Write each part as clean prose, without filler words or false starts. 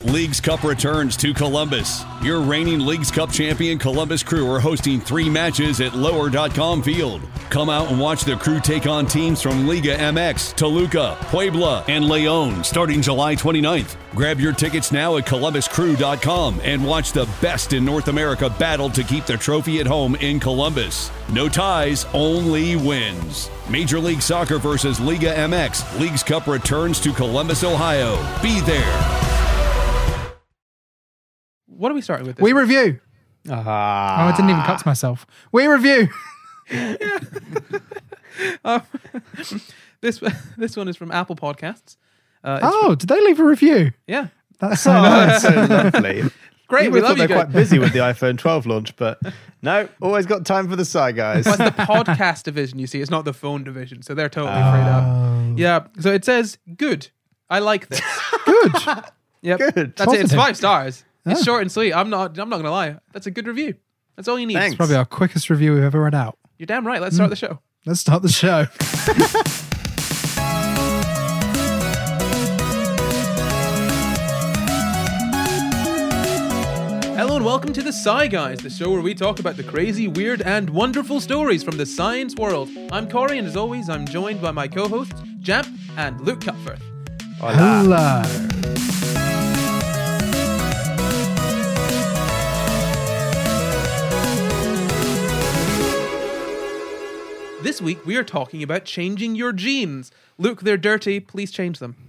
Leagues Cup returns to Columbus. Your reigning Leagues Cup champion Columbus Crew are hosting 3 matches at Lower.com Field. Come out and watch the Crew take on teams from Liga MX, Toluca, Puebla, and León starting July 29th. Grab your tickets now at ColumbusCrew.com and watch the best in North America battle to keep the trophy at home in Columbus. No ties, only wins. Major League Soccer versus Liga MX. Leagues Cup returns to Columbus, Ohio. Be there. What are we starting with this? We review. Oh, I didn't even cut to myself. We review. This one is from Apple Podcasts. Did they leave a review? Yeah. That's so lovely. Great, we love you they're guys. quite busy with the iPhone 12 launch, but no, always got time for the Psy Guys. Well, it's the podcast division, you see. It's not the phone division, so they're totally freed up. Yeah, so it says, good. I like this. Good. Yep. Good. That's it. It's Positive. 5 stars. It's Yeah. short and sweet. I'm not going to lie. That's a good review. That's all you need. Thanks. Probably our quickest review we've ever read out. You're damn right. Let's start the show. Let's start the show. Hello and welcome to the Sci Guys, the show where we talk about the crazy, weird, and wonderful stories from the science world. I'm Corey, and as always, I'm joined by my co-hosts, Jamp and Luke Cutforth. Hello. This week, we are talking about changing your genes. Luke, they're dirty. Please change them.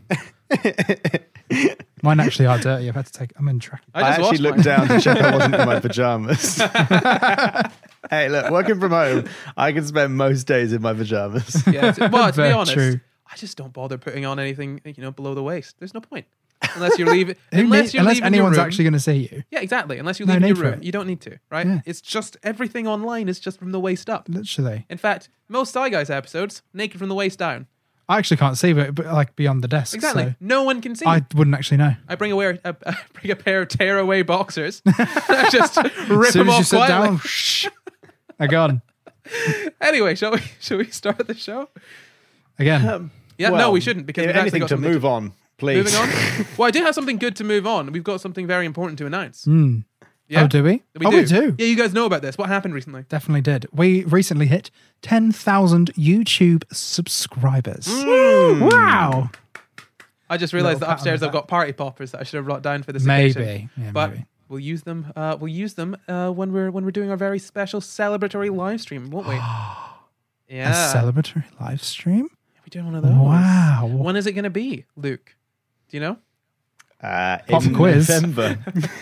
Mine actually are dirty. I've had to take. I'm in track. I just actually washed looked mine. down to check I wasn't in my pajamas. Hey, look, working from home, I can spend most days in my pajamas. Yeah, well, to be Very honest, true. I just don't bother putting on anything, below the waist. There's no point. Unless you're leaving. Unless leaving anyone's your room. actually going to see you. Yeah, exactly. Unless you No leave your need for room. it. You don't need to, right? Yeah. It's just everything online is just from the waist up. Literally. In fact, most Sci Guys episodes, naked from the waist down. I actually can't see, but like beyond the desk. Exactly. So No one can see. I wouldn't actually know. I bring a pair of tearaway boxers. I just rip As soon them as you off sit quietly. down, shh, they're gone. Anyway, shall we start the show? Again. Yeah, Well, no, we shouldn't because we've actually anything got to something move on, please. Moving on. Well, I do have something good to move on. We've got something very important to announce. Oh, do we? We do. Yeah, you guys know about this. What happened recently? Definitely did. We recently hit 10,000 YouTube subscribers. Wow. I just realised Little that pat on upstairs the I've got party poppers that I should have brought down for this occasion. Maybe. Yeah, But maybe. we'll use them. When we're doing our very special celebratory live stream, won't we? A Yeah, celebratory live stream? we're doing one of those. Wow. When is it going to be, Luke? Do you know? Pop In quiz. November.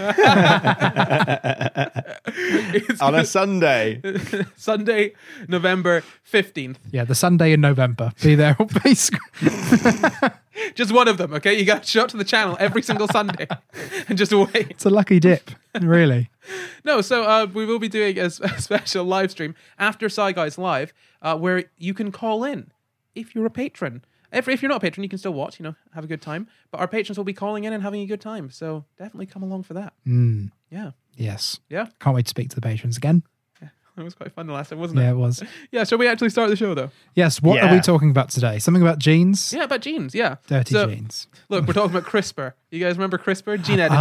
On a Sunday. Sunday, November 15th. Yeah, the Sunday in November. Be there or be Just one of them, okay? You got to show up to the channel every single Sunday and just wait. It's a lucky dip, really. No, so we will be doing a special live stream after Sci Guys Live where you can call in if you're a patron. If you're not a patron, you can still watch, have a good time. But our patrons will be calling in and having a good time. So definitely come along for that. Yeah. Yes. Yeah. Can't wait to speak to the patrons again. It was quite fun the last time, wasn't Yeah, it? it was. Yeah, shall we actually start the show, though? Yes, what are we talking about today? Something about genes? Yeah, about genes, yeah. Dirty So, genes. Look, we're talking about CRISPR. You guys remember CRISPR? Gene editing.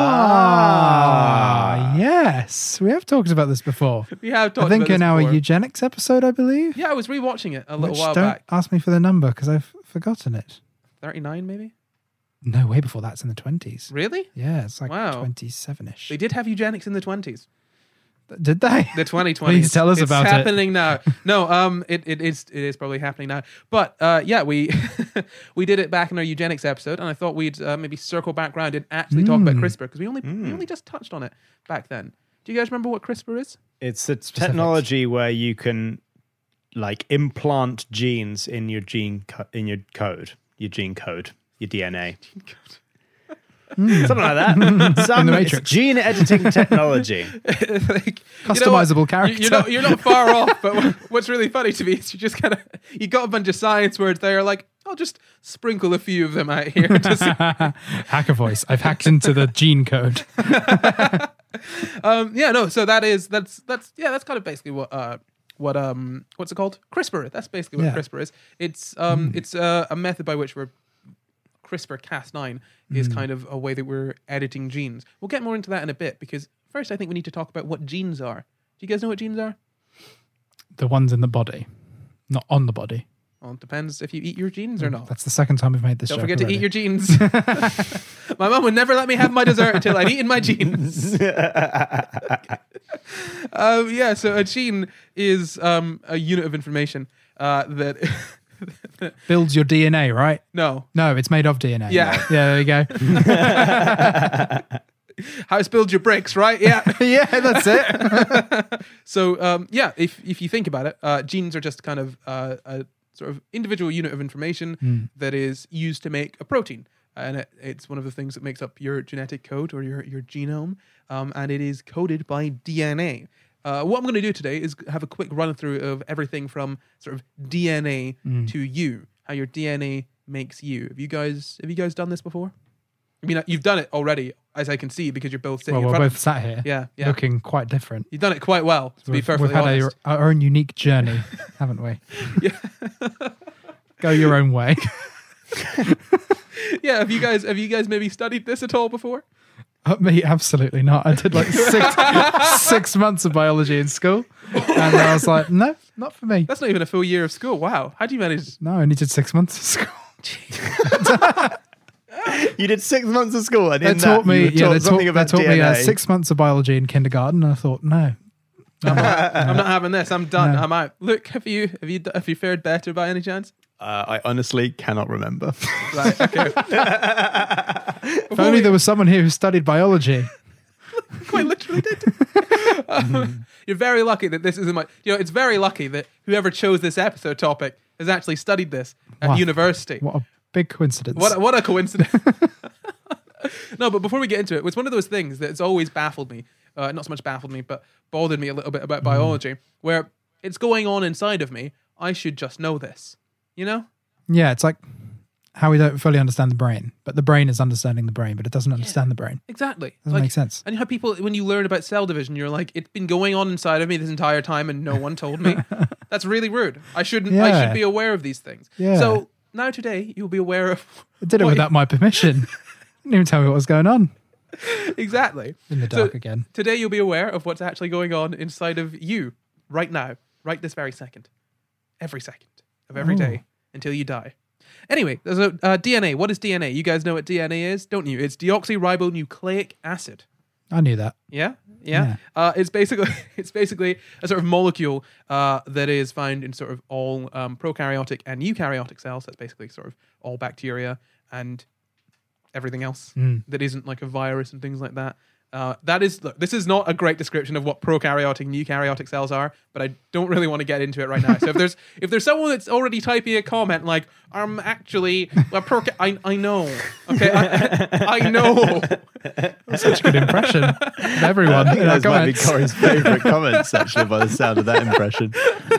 Yes. We have talked about this before. We have talked I think about this in our before. eugenics episode, I believe. Yeah, I was rewatching it a little Which while don't back. ask me for the number because I've forgotten it. 39, maybe? No, way before that's in the 20s. Really? Yeah, it's like Wow. 27-ish. They did have eugenics in the 20s. Did they? The 2020s. Please tell us about it. It's happening now. No, it is probably happening now. But yeah, we we did it back in our eugenics episode, and I thought we'd maybe circle back around and actually talk about CRISPR because we only just touched on it back then. Do you guys remember what CRISPR is? It's a technology where you can implant genes in your gene code, your DNA. Something like that. In the Matrix. It's gene editing technology. Customizable character. You're not far off. But what's really funny to me is you got a bunch of science words there. Like, I'll just sprinkle a few of them out here. Hacker voice. I've hacked into the gene code. So that's kind of basically what's it called? CRISPR. That's basically what CRISPR is. It's a method by which we're CRISPR-Cas9 is kind of a way that we're editing genes. We'll get more into that in a bit, because first I think we need to talk about what genes are. Do you guys know what genes are? The ones in the body, not on the body. Well, it depends if you eat your genes or not. That's the second time we've made this Don't joke forget to already. eat your genes. My mum would never let me have my dessert until I'd eaten my genes. So a gene is a unit of information that... Builds your DNA, right? No. No, it's made of DNA. Yeah. Yeah, there you go. House builds your bricks, right? Yeah. Yeah, that's it. So, if you think about it, genes are just kind of a sort of individual unit of information that is used to make a protein. And it's one of the things that makes up your genetic code or your genome. And it is coded by DNA. What I'm going to do today is have a quick run through of everything from sort of DNA to you, how your DNA makes you. Have you guys done this before? I mean, you've done it already, as I can see, because you're both sitting Well, in we're front both sat here, Yeah. looking quite different. You've done it quite well, to be We've perfectly had honest. our own unique journey, haven't we? Yeah. Go your own way. Yeah, have you guys maybe studied this at all before? Me, absolutely not. I did like 6 months of biology in school, and I was like, no, not for me. That's not even a full year of school. Wow. How do you manage? No, I only did 6 months of school. You did 6 months of school, and They in taught that, me, you were taught something they about taught DNA. me 6 months of biology in kindergarten, and I thought, no, I'm not having this. I'm done. No. I'm out. Look, have you fared better by any chance? I honestly cannot remember. Right. Okay. if only there was someone here who studied biology. Quite literally did. You're very lucky that this isn't my. It's very lucky that whoever chose this episode topic has actually studied this at Wow. university. What a big coincidence. What a coincidence. No, but before we get into it, it's one of those things that's always baffled me. Not so much baffled me, but bothered me a little bit about biology, where it's going on inside of me. I should just know this. You know? Yeah, it's like how we don't fully understand the brain, but the brain is understanding the brain, but it doesn't understand the brain. Exactly. Doesn't make sense. And how people, when you learn about cell division, you're like, it's been going on inside of me this entire time and no one told me. That's really rude. I should be aware of these things. Yeah. So now today, you'll be aware of... I did it what- without my permission. Didn't even tell me what was going on. Exactly. In the So dark again. Today, you'll be aware of what's actually going on inside of you right now, right this very second. Every second of every day until you die. Anyway, there's DNA. What is DNA? You guys know what DNA is, don't you? It's deoxyribonucleic acid. I knew that. Yeah. It's basically a sort of molecule that is found in sort of all prokaryotic and eukaryotic cells. That's basically sort of all bacteria and everything else that isn't like a virus and things like that. This is not a great description of what prokaryotic and eukaryotic cells are, but I don't really want to get into it right now. So if there's someone that's already typing a comment like, actually, well, I know, okay, I know. That's such a good impression of everyone. I think in our those might be comments. Corey's favourite comments, actually, by the sound of that impression.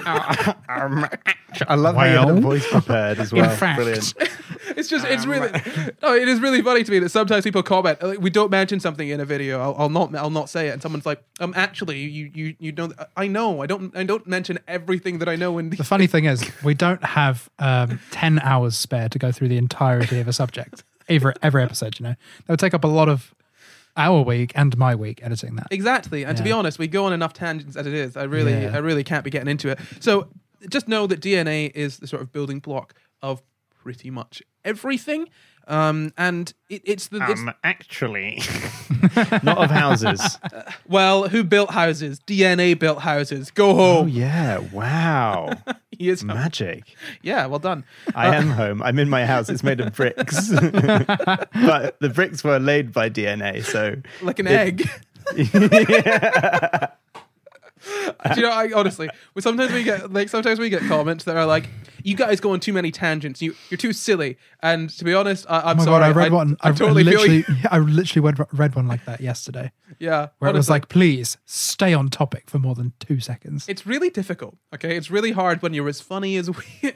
I love how you had a voice prepared as well. In fact. Brilliant. It is really funny to me that sometimes people comment, like, we don't mention something in a video. I'll not say it, and someone's like, actually, you know, I know. I don't mention everything that I know in The funny thing is, we don't have 10 hours spare to go through the entirety of a subject. Every episode, you know. That would take up a lot of our week and my week editing that. Exactly. And to be Yeah. honest, we go on enough tangents as it is. I really can't be getting into it. So just know that DNA is the sort of building block of pretty much everything. And it's Actually, not of houses. well, who built houses? DNA built houses. Go home. Oh yeah! Wow, He is home. magic. Yeah, well done. I am home. I'm in my house. It's made of bricks, but the bricks were laid by DNA. So Like an egg. Do you know, honestly, sometimes we get comments that are like, "You guys go on too many tangents. You're too silly." And to be honest, I'm Oh my sorry. God, I read one. I totally feel you. I literally read one like that yesterday, Yeah, where it was honestly. like, "Please stay on topic for more than 2 seconds." It's really difficult. Okay, it's really hard when you're as funny as we.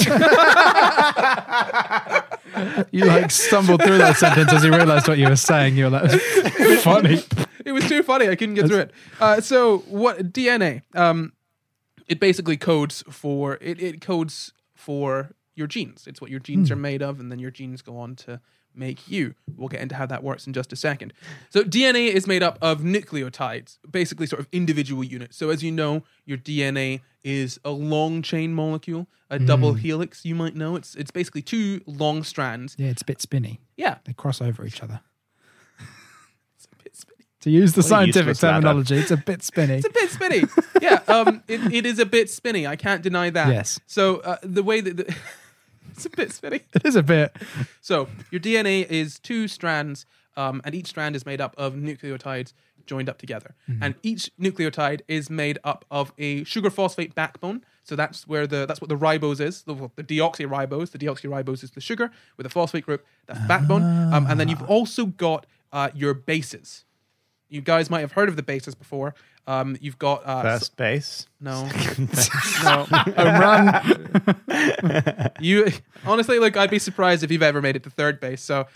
You like stumbled through that sentence as you realised what you were saying. You were like, "Funny." It was too funny. I couldn't get through it. So what DNA? It basically codes for it codes for your genes. It's what your genes are made of, and then your genes go on to make you. We'll get into how that works in just a second. So DNA is made up of nucleotides, basically sort of individual units. So as you know, your DNA is a long chain molecule, a double helix, you might know. It's basically two long strands. Yeah, it's a bit spinny. Yeah. They cross over each other. It's a bit spinny. To use the What a scientific useless ladder. terminology, it's a bit spinny. It's a bit spinny. Yeah, it is a bit spinny. I can't deny that. Yes. So the way that... it's a bit spinny. It is a bit. So your DNA is two strands, and each strand is made up of nucleotides joined up together. And each nucleotide is made up of a sugar phosphate backbone. So that's what the ribose is, the deoxyribose. The deoxyribose is the sugar with a phosphate group. That's the backbone. And then you've also got your bases. You guys might have heard of the bases before. You've got First base. no. A run. You honestly, look, I'd be surprised if you've ever made it to third base. So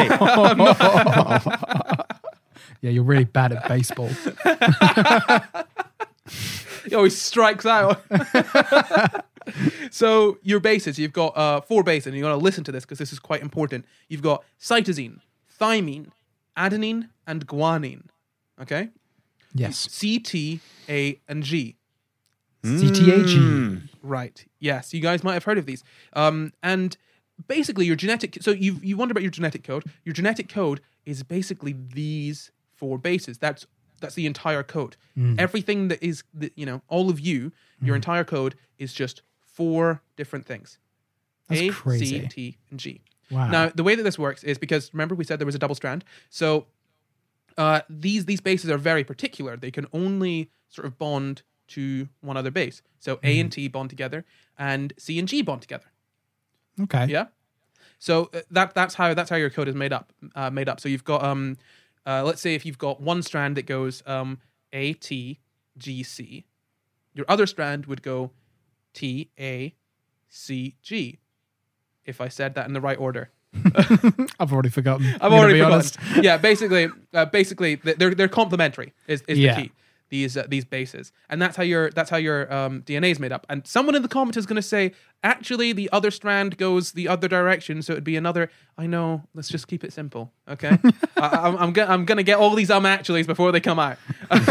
Yeah, you're really bad at baseball. he always strikes out. So your bases, you've got 4 bases, and you're going to listen to this because this is quite important. You've got cytosine, thymine, adenine, and guanine. Okay? Yes. C, T, A, and G. CTAG. Right. Yes, you guys might have heard of these. And basically your genetic... So you wonder about your genetic code. Your genetic code is basically these 4 bases. That's the entire code. Everything that is, all of you, your entire code is just 4 different things. That's A, crazy. C, T, and G. Wow. Now, the way that this works is because, remember, we said there was a double strand. So these bases are very particular. They can only sort of bond to one other base. So A and T bond together, and C and G bond together. Okay. Yeah. So that's how your code is made up. So you've got let's say if you've got one strand that goes A T G C, your other strand would go T A C G. If I said that in the right order. I've already forgotten. I've already forgotten. Yeah, basically, they're complementary. Is the key. These bases, and that's how your DNA is made up. And someone in the comments is going to say, actually, the other strand goes the other direction, so it'd be another. I know. Let's just keep it simple, okay? I'm gonna get all these actuallys before they come out.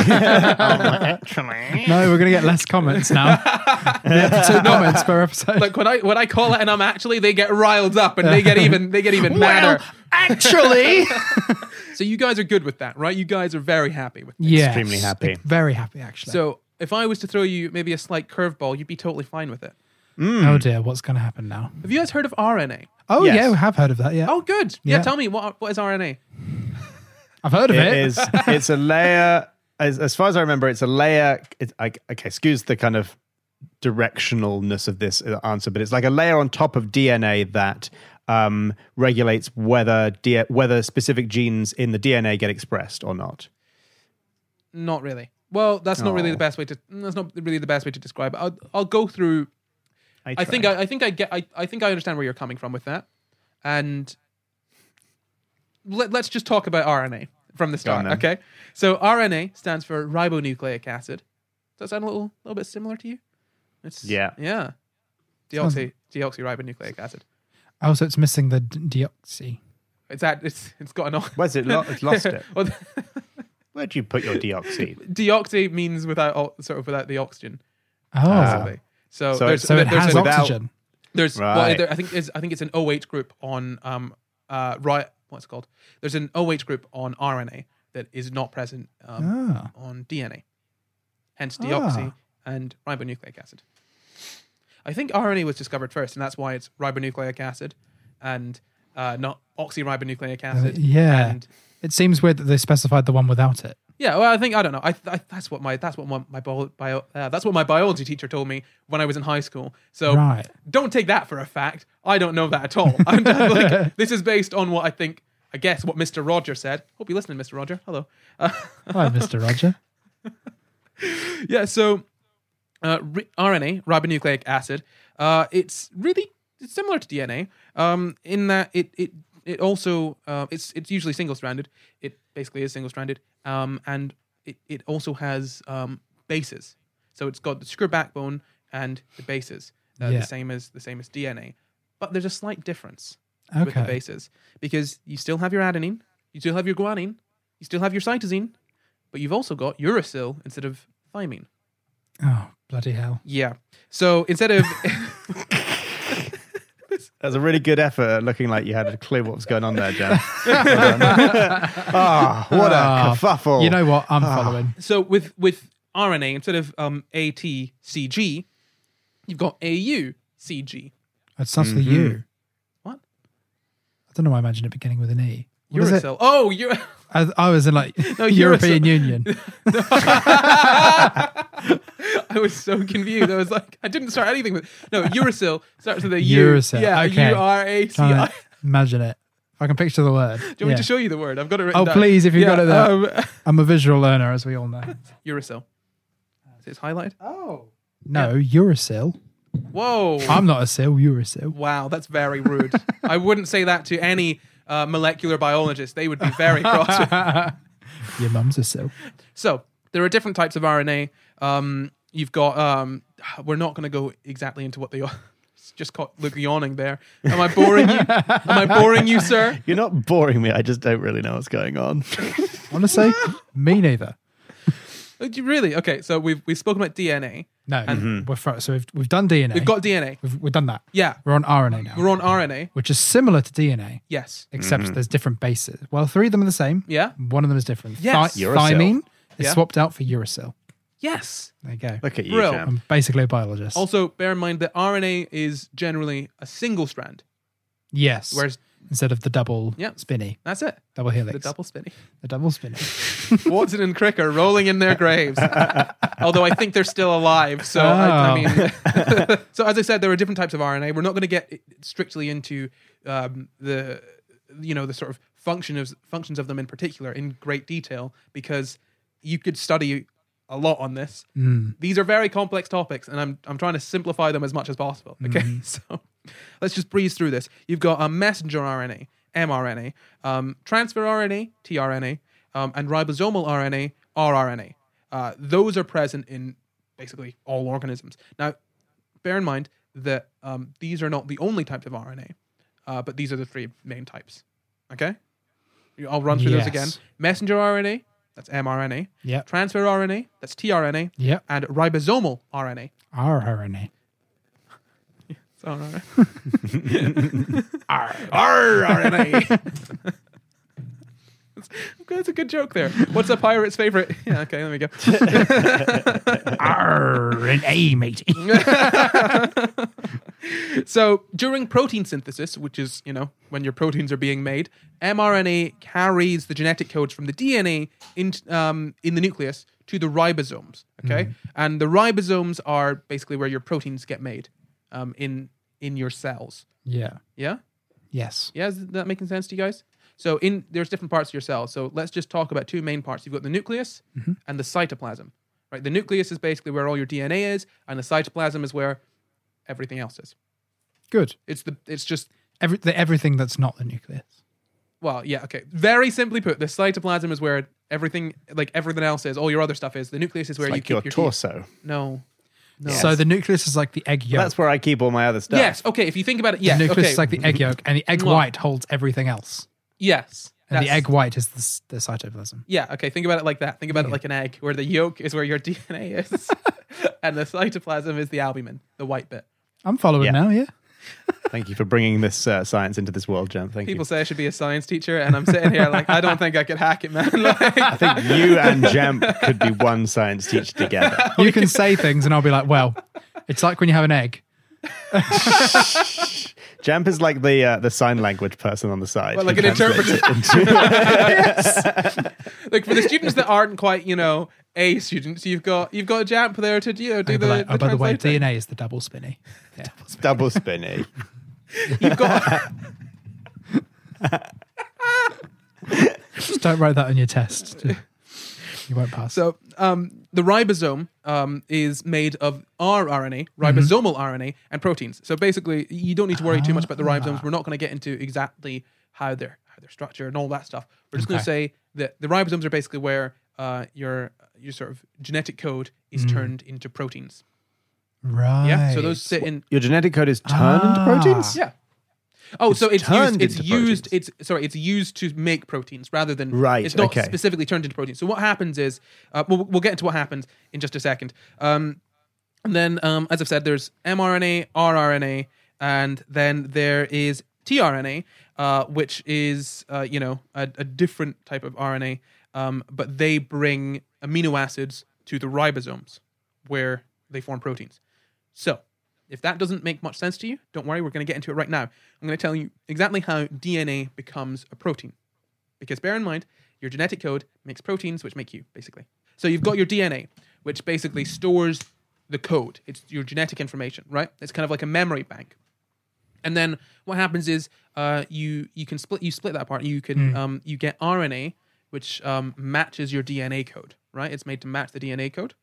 Actually. No, we're going to get less comments now. 2 comments per episode. Like when I call it an actually, they get riled up and they get even madder. Actually. So you guys are good with that, right? You guys are very happy with that. Yes. Extremely happy. Very happy, actually. So if I was to throw you maybe a slight curveball, you'd be totally fine with it. Oh dear, what's going to happen now? Have you guys heard of RNA? Oh Yes. yeah, we have heard of that. Yeah. Oh, good. Yeah, Yeah. tell me what is RNA? I've heard of it. It's a layer. As far as I remember, it's a layer. Okay, excuse the kind of directionalness of this answer, but it's like a layer on top of DNA that regulates whether specific genes in the DNA get expressed or not. Not really. Well, that's not really the best way to. That's not really the best way to describe it. I'll go through. I think I understand where you're coming from with that, and let's just talk about RNA from the start. Go on, then. Okay, so RNA stands for ribonucleic acid. Does that sound a little bit similar to you? Yeah. Deoxyribonucleic acid. Oh, so it's missing the deoxy. It's got an. Where's it? It's lost it. Well, Where'd you put your deoxy? deoxy means without the oxygen. Oh, Basically. So So there's so it has without- oxygen. There's Right. I think it's an OH group on what's it called? There's an OH group on RNA that is not present on DNA. Hence deoxy and ribonucleic acid. I think RNA was discovered first, and that's why it's ribonucleic acid and not oxyribonucleonic acid. Yeah. And It seems weird that they specified the one without it. yeah, well, I don't know. That's what my biology teacher told me when I was in high school. So Right. don't take that for a fact. I don't know that at all. This is based on what I guess what Mr. Roger said. Hope you're listening, Mr. Roger. Hello. Hi, Mr. Roger. Yeah. So RNA, ribonucleic acid. It's similar to DNA. In that it also it's usually single-stranded. It basically is single-stranded. And it also has bases. So it's got the sugar backbone and the bases, the same as DNA. but there's a slight difference with the bases because you still have your adenine, you still have your guanine, you still have your cytosine, but you've also got uracil instead of thymine. Oh, bloody hell. Yeah. So instead of... That was a really good effort at looking like you had a clue what was going on there, Jan. What a kerfuffle. You know what? I'm following. So with RNA, instead of ATCG, you've got AUCG. It starts with a U. What? I don't know why I imagine it beginning with an E. What is it? Uracil. Oh, I was in like No, European uracil. Union. I was so confused. I was like, I didn't start anything with... No, uracil starts with a U. Uracil. Yeah, Okay. URACI. Trying to imagine it. If I can picture the word. Do you want me to show you the word? I've got it written Oh, down. please, if you've got it there. Um, I'm a visual learner, as we all know. uracil. It's highlighted. Oh. No, uracil. Whoa. I'm not a sil, uracil. Wow, that's very rude. I wouldn't say that to any molecular biologist. They would be very cross with me. Your mum's a sil. So, there are different types of RNA. You've got... we're not going to go exactly into what they are. Just caught Luke yawning there. Am I boring you? Am I boring you, sir? You're not boring me. I just don't really know what's going on. Honestly, me neither. Really? Okay, so we've spoken about DNA. No, so we've done DNA. We've got DNA. We've done that. Yeah. We're on RNA now, We're on RNA. which is similar to DNA, Yes. except there's different bases. Well, 3 of them are the same. Yeah. One of them is different. Yes. Uracil. Thymine is Yeah. swapped out for uracil. Yes. There you go. Look at you, Brill. Jam. I'm basically a biologist. Also, bear in mind that RNA is generally a single strand. Yes. Whereas Instead of the double Yep. spinny. that's it. Double helix. The double spinny. The double spinny. Watson and Crick are rolling in their graves. Although I think they're still alive. So, I mean... so, as I said, there are different types of RNA. We're not going to get strictly into the sort of functions of them in particular in great detail because you could study a lot on this. These are very complex topics, and I'm trying to simplify them as much as possible. Okay, so let's just breeze through this. You've got a messenger RNA, mRNA, transfer RNA, tRNA, and ribosomal RNA, rRNA. Those are present in basically all organisms. Now, bear in mind that these are not the only types of RNA, but these are the 3 main types. Okay, I'll run through those again. Messenger RNA. That's mRNA. Yep. Transfer RNA, that's tRNA. Yep. And ribosomal RNA. rRNA. rRNA. That's a good joke there. What's a pirate's favorite? Yeah, okay, let me go. RNA, matey. So during protein synthesis, which is, when your proteins are being made, mRNA carries the genetic codes from the DNA in the nucleus to the ribosomes. Okay, and the ribosomes are basically where your proteins get made in your cells. Yeah. Yeah. Yes. Yeah. Is that making sense to you guys? So there's different parts of your cell. So let's just talk about 2 main parts. You've got the nucleus and the cytoplasm. Right. The nucleus is basically where all your DNA is, and the cytoplasm is where everything else is. Good. It's just Everything that's not the nucleus. well, yeah, okay. Very simply put, the cytoplasm is where everything else is. All your other stuff is. The nucleus is where It's you like keep your your torso. No. Yes. So the nucleus is like the egg yolk. That's where I keep all my other stuff. Yes. Okay. If you think about it, yes. The nucleus okay. is like the egg yolk, and the egg Mwah. white holds everything else. Yes. And the That's- egg white is the cytoplasm. Yeah. Okay. Think about it like that. Think about it like an egg, where the yolk is where your DNA is, and the cytoplasm is the albumin, the white bit. I'm following Yeah. now, yeah? Thank you for bringing this science into this world, Jan. Thank People you. say I should be a science teacher, and I'm sitting here like, I don't think I could hack it, man. Like, I think you and Jamp could be one science teacher together. You can say things, and I'll be like, well, it's like when you have an egg. Jamp is like the sign language person on the side. Well, like who an translates interpreter. it into- like for the students that aren't quite, A students, you've got Jamp there to do I'll the be like, by the way, translating. DNA is the double spinny. Yeah. Double spinny. You've got Just don't write that on your test. You won't pass. so the ribosome is made of rRNA, ribosomal RNA, and proteins. So basically, you don't need to worry too much about the ribosomes. We're not going to get into exactly how they're structured and all that stuff. We're just going to say that the ribosomes are basically where your sort of genetic code is turned into proteins. right. Yeah. So those sit in. Your genetic code is turned into proteins? Yeah. Oh, so it's turned used. It's into used. proteins. It's used to make proteins rather than Right, It's not okay. specifically turned into proteins. So what happens is, we'll get into what happens in just a second. And then, as I've said, there's mRNA, rRNA, and then there is tRNA, which is a different type of RNA, but they bring amino acids to the ribosomes where they form proteins. So, if that doesn't make much sense to you, don't worry, we're going to get into it right now. I'm going to tell you exactly how DNA becomes a protein. Because bear in mind, your genetic code makes proteins, which make you, basically. So you've got your DNA, which basically stores the code. It's your genetic information, right? It's kind of like a memory bank. And then what happens is you split that apart. You can you get RNA, which matches your DNA code, right? It's made to match the DNA code.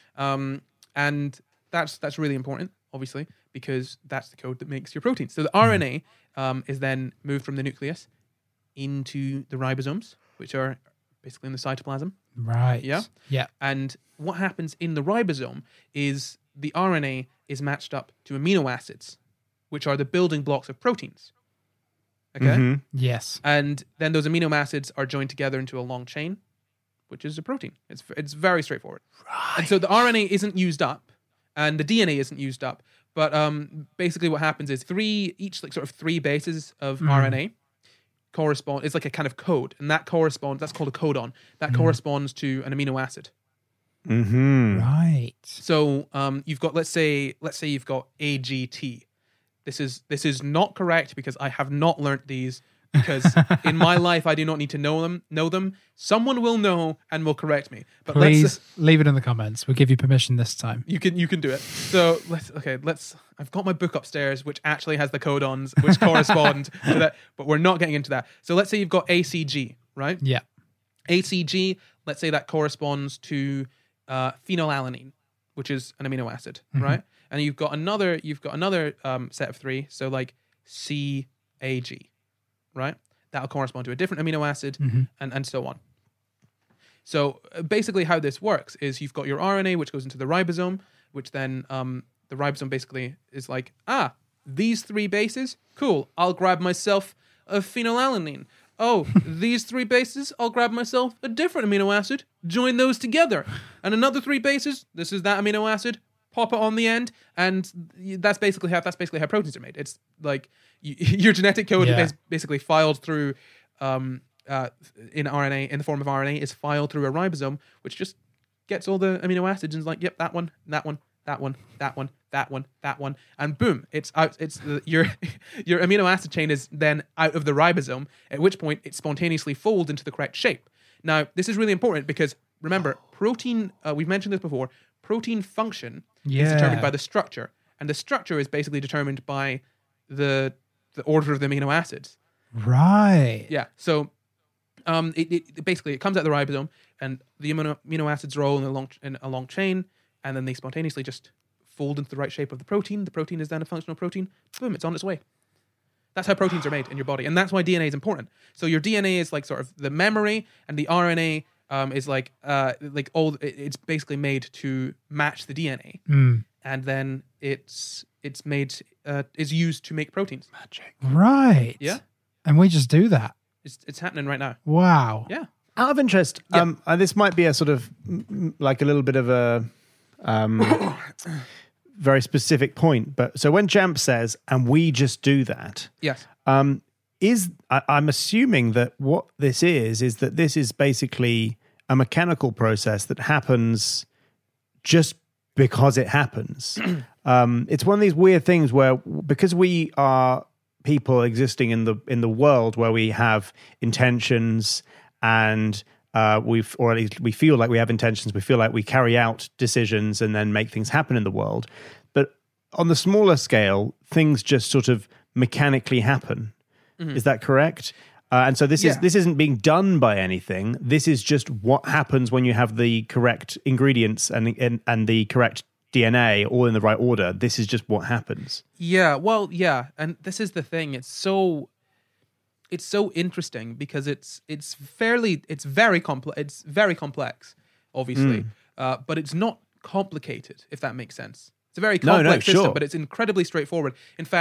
And that's really important, obviously, because that's the code that makes your protein. So the RNA is then moved from the nucleus into the ribosomes, which are basically in the cytoplasm. Right. Yeah? Yeah. And what happens in the ribosome is the RNA is matched up to amino acids, which are the building blocks of proteins. Okay? Mm-hmm. Yes. And then those amino acids are joined together into a long chain, which is a protein. It's very straightforward. Right. And so the RNA isn't used up, and the DNA isn't used up. But basically what happens is each three bases of RNA correspond. It's like a kind of code, and that's called a codon. That corresponds to an amino acid. Mm-hmm. Right. So you've got let's say you've got AGT. This is not correct because I have not learnt these, because in my life I do not need to know them. Someone will know and will correct me. But please leave it in the comments. We'll give you permission this time. You can do it. So let's. I've got my book upstairs which actually has the codons which correspond to that, but we're not getting into that. So let's say you've got ACG, right? Yeah. ACG. Let's say that corresponds to phenylalanine, which is an amino acid, right? And you've got another set of three, so like CAG, right? That'll correspond to a different amino acid, and so on. So basically how this works is you've got your RNA, which goes into the ribosome, which then the ribosome basically is like, these three bases, cool, I'll grab myself a phenylalanine. Oh, these three bases, I'll grab myself a different amino acid, join those together. And another three bases, this is that amino acid, pop it on the end, and that's basically how proteins are made. It's like your genetic code is basically filed through in RNA, in the form of RNA, is filed through a ribosome, which just gets all the amino acids and is like, yep, that one, that one, that one, that one, that one, that one, and boom, it's out. Your amino acid chain is then out of the ribosome, at which point it spontaneously folds into the correct shape. Now, this is really important because remember, protein, we've mentioned this before, protein function is determined by the structure, and the structure is basically determined by the order of the amino acids. Right. Yeah. So it basically comes out of the ribosome, and the amino acids roll in a long chain, and then they spontaneously just fold into the right shape of the protein. The protein is then a functional protein. Boom, it's on its way. That's how proteins are made in your body, and that's why DNA is important. So your DNA is like sort of the memory, and the RNA is like it's basically made to match the DNA, and then it's made is used to make proteins. Magic. Right. Yeah. And we just do that. It's happening right now. Wow. Yeah. Out of interest, this might be a sort of like a little bit of a very specific point, but so when Jamp says, and we just do that, Yes. I'm assuming that what this is that this is basically a mechanical process that happens just because it happens. It's one of these weird things where, because we are people existing in the world where we have intentions and or at least we feel like we have intentions, we feel like we carry out decisions and then make things happen in the world. But on the smaller scale, things just sort of mechanically happen. Mm-hmm. Is that correct? And so this isn't being done by anything. This is just what happens when you have the correct ingredients and the correct DNA all in the right order. This is just what happens. Yeah, well, yeah, and this is the thing. It's so interesting because it's very complex, obviously, but it's not complicated, if that makes sense. It's a very complex system, but it's incredibly straightforward. In fact,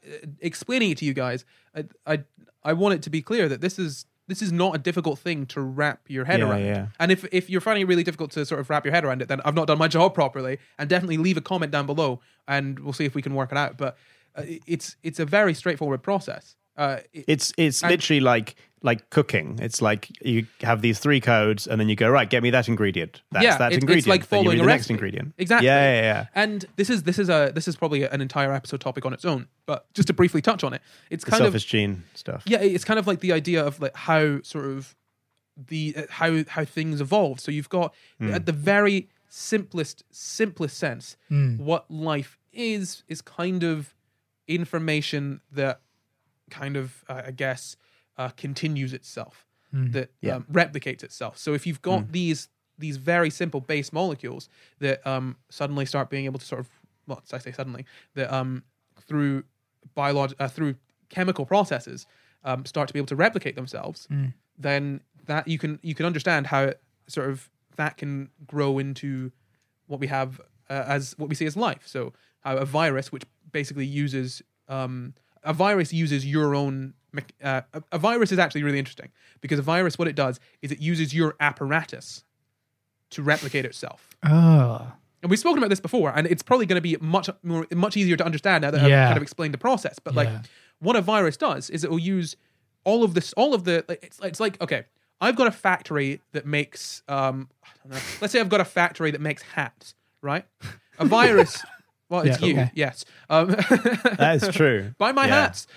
explaining it to you guys, I want it to be clear that this is not a difficult thing to wrap your head around. Yeah. And if you're finding it really difficult to sort of wrap your head around it, then I've not done my job properly. And definitely leave a comment down below, and we'll see if we can work it out. But it's a very straightforward process. It's literally like cooking. It's like you have these 3 codes, and then you go, right, get me that ingredient. That ingredient. It's like following the a next recipe. ingredient. Exactly. Yeah. And this is probably an entire episode topic on its own. But just to briefly touch on it, it's The kind of selfish gene stuff. yeah, it's kind of like the idea of like how sort of how things evolve. So you've got at the very simplest sense, what life is kind of information that kind of I guess continues itself, that replicates itself. So if you've got these very simple base molecules that suddenly start being able to sort of, well, I say suddenly, that through through chemical processes start to be able to replicate themselves, then that you can understand how it sort of that can grow into what we have as what we see as life. So how a virus, which basically uses a virus uses your own. A virus is actually really interesting because a virus, what it does is it uses your apparatus to replicate itself. Oh. And we've spoken about this before, and it's probably going to be much easier to understand now that I've kind of explained the process. But like, what a virus does is it will use all of the. It's like, okay, I've got a factory that makes. I don't know. Let's say I've got a factory that makes hats, right? A virus. Well, it's you, okay. Yes. That is true. Buy my hats.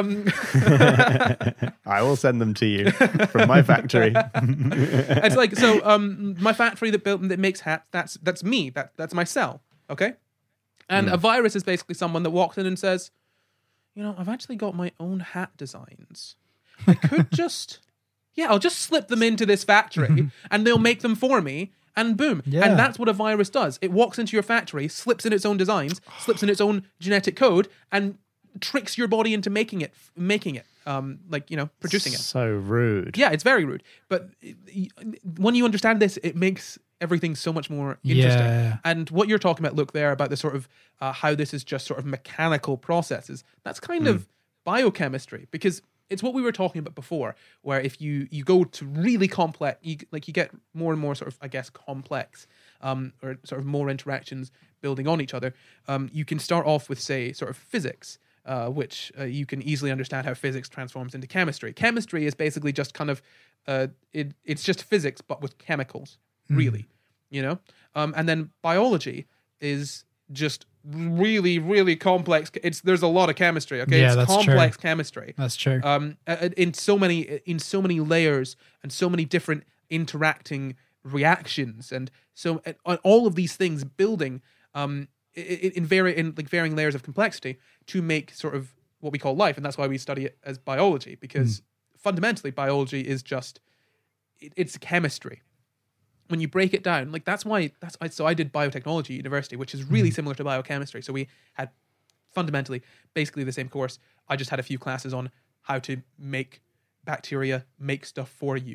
I will send them to you from my factory. It's like, so my factory that makes hats, that's me. That's my cell, okay? And a virus is basically someone that walks in and says, I've actually got my own hat designs. I could I'll just slip them into this factory and they'll make them for me. And boom. Yeah. And that's what a virus does. It walks into your factory, slips in its own designs, slips in its own genetic code, and tricks your body into making it, producing it. So rude. Yeah, it's very rude. But when you understand this, it makes everything so much more interesting. Yeah. And what you're talking about, Luke, there about the sort of how this is just sort of mechanical processes, that's kind of biochemistry, because it's what we were talking about before, where if you go to really complex, you get more and more sort of, I guess, complex, or sort of more interactions building on each other. You can start off with, say, sort of physics, which you can easily understand how physics transforms into chemistry. Chemistry is basically just kind of, it's just physics, but with chemicals, really, And then biology is just really, really complex. There's a lot of chemistry. Okay, yeah, it's complex true. chemistry. That's true. In so many layers and so many different interacting reactions, and all of these things building in varying layers of complexity to make sort of what we call life, and that's why we study it as biology, because fundamentally biology is just it's chemistry. When you break it down, so I did biotechnology at university, which is really similar to biochemistry. So we had fundamentally basically the same course. I just had a few classes on how to make bacteria make stuff for you.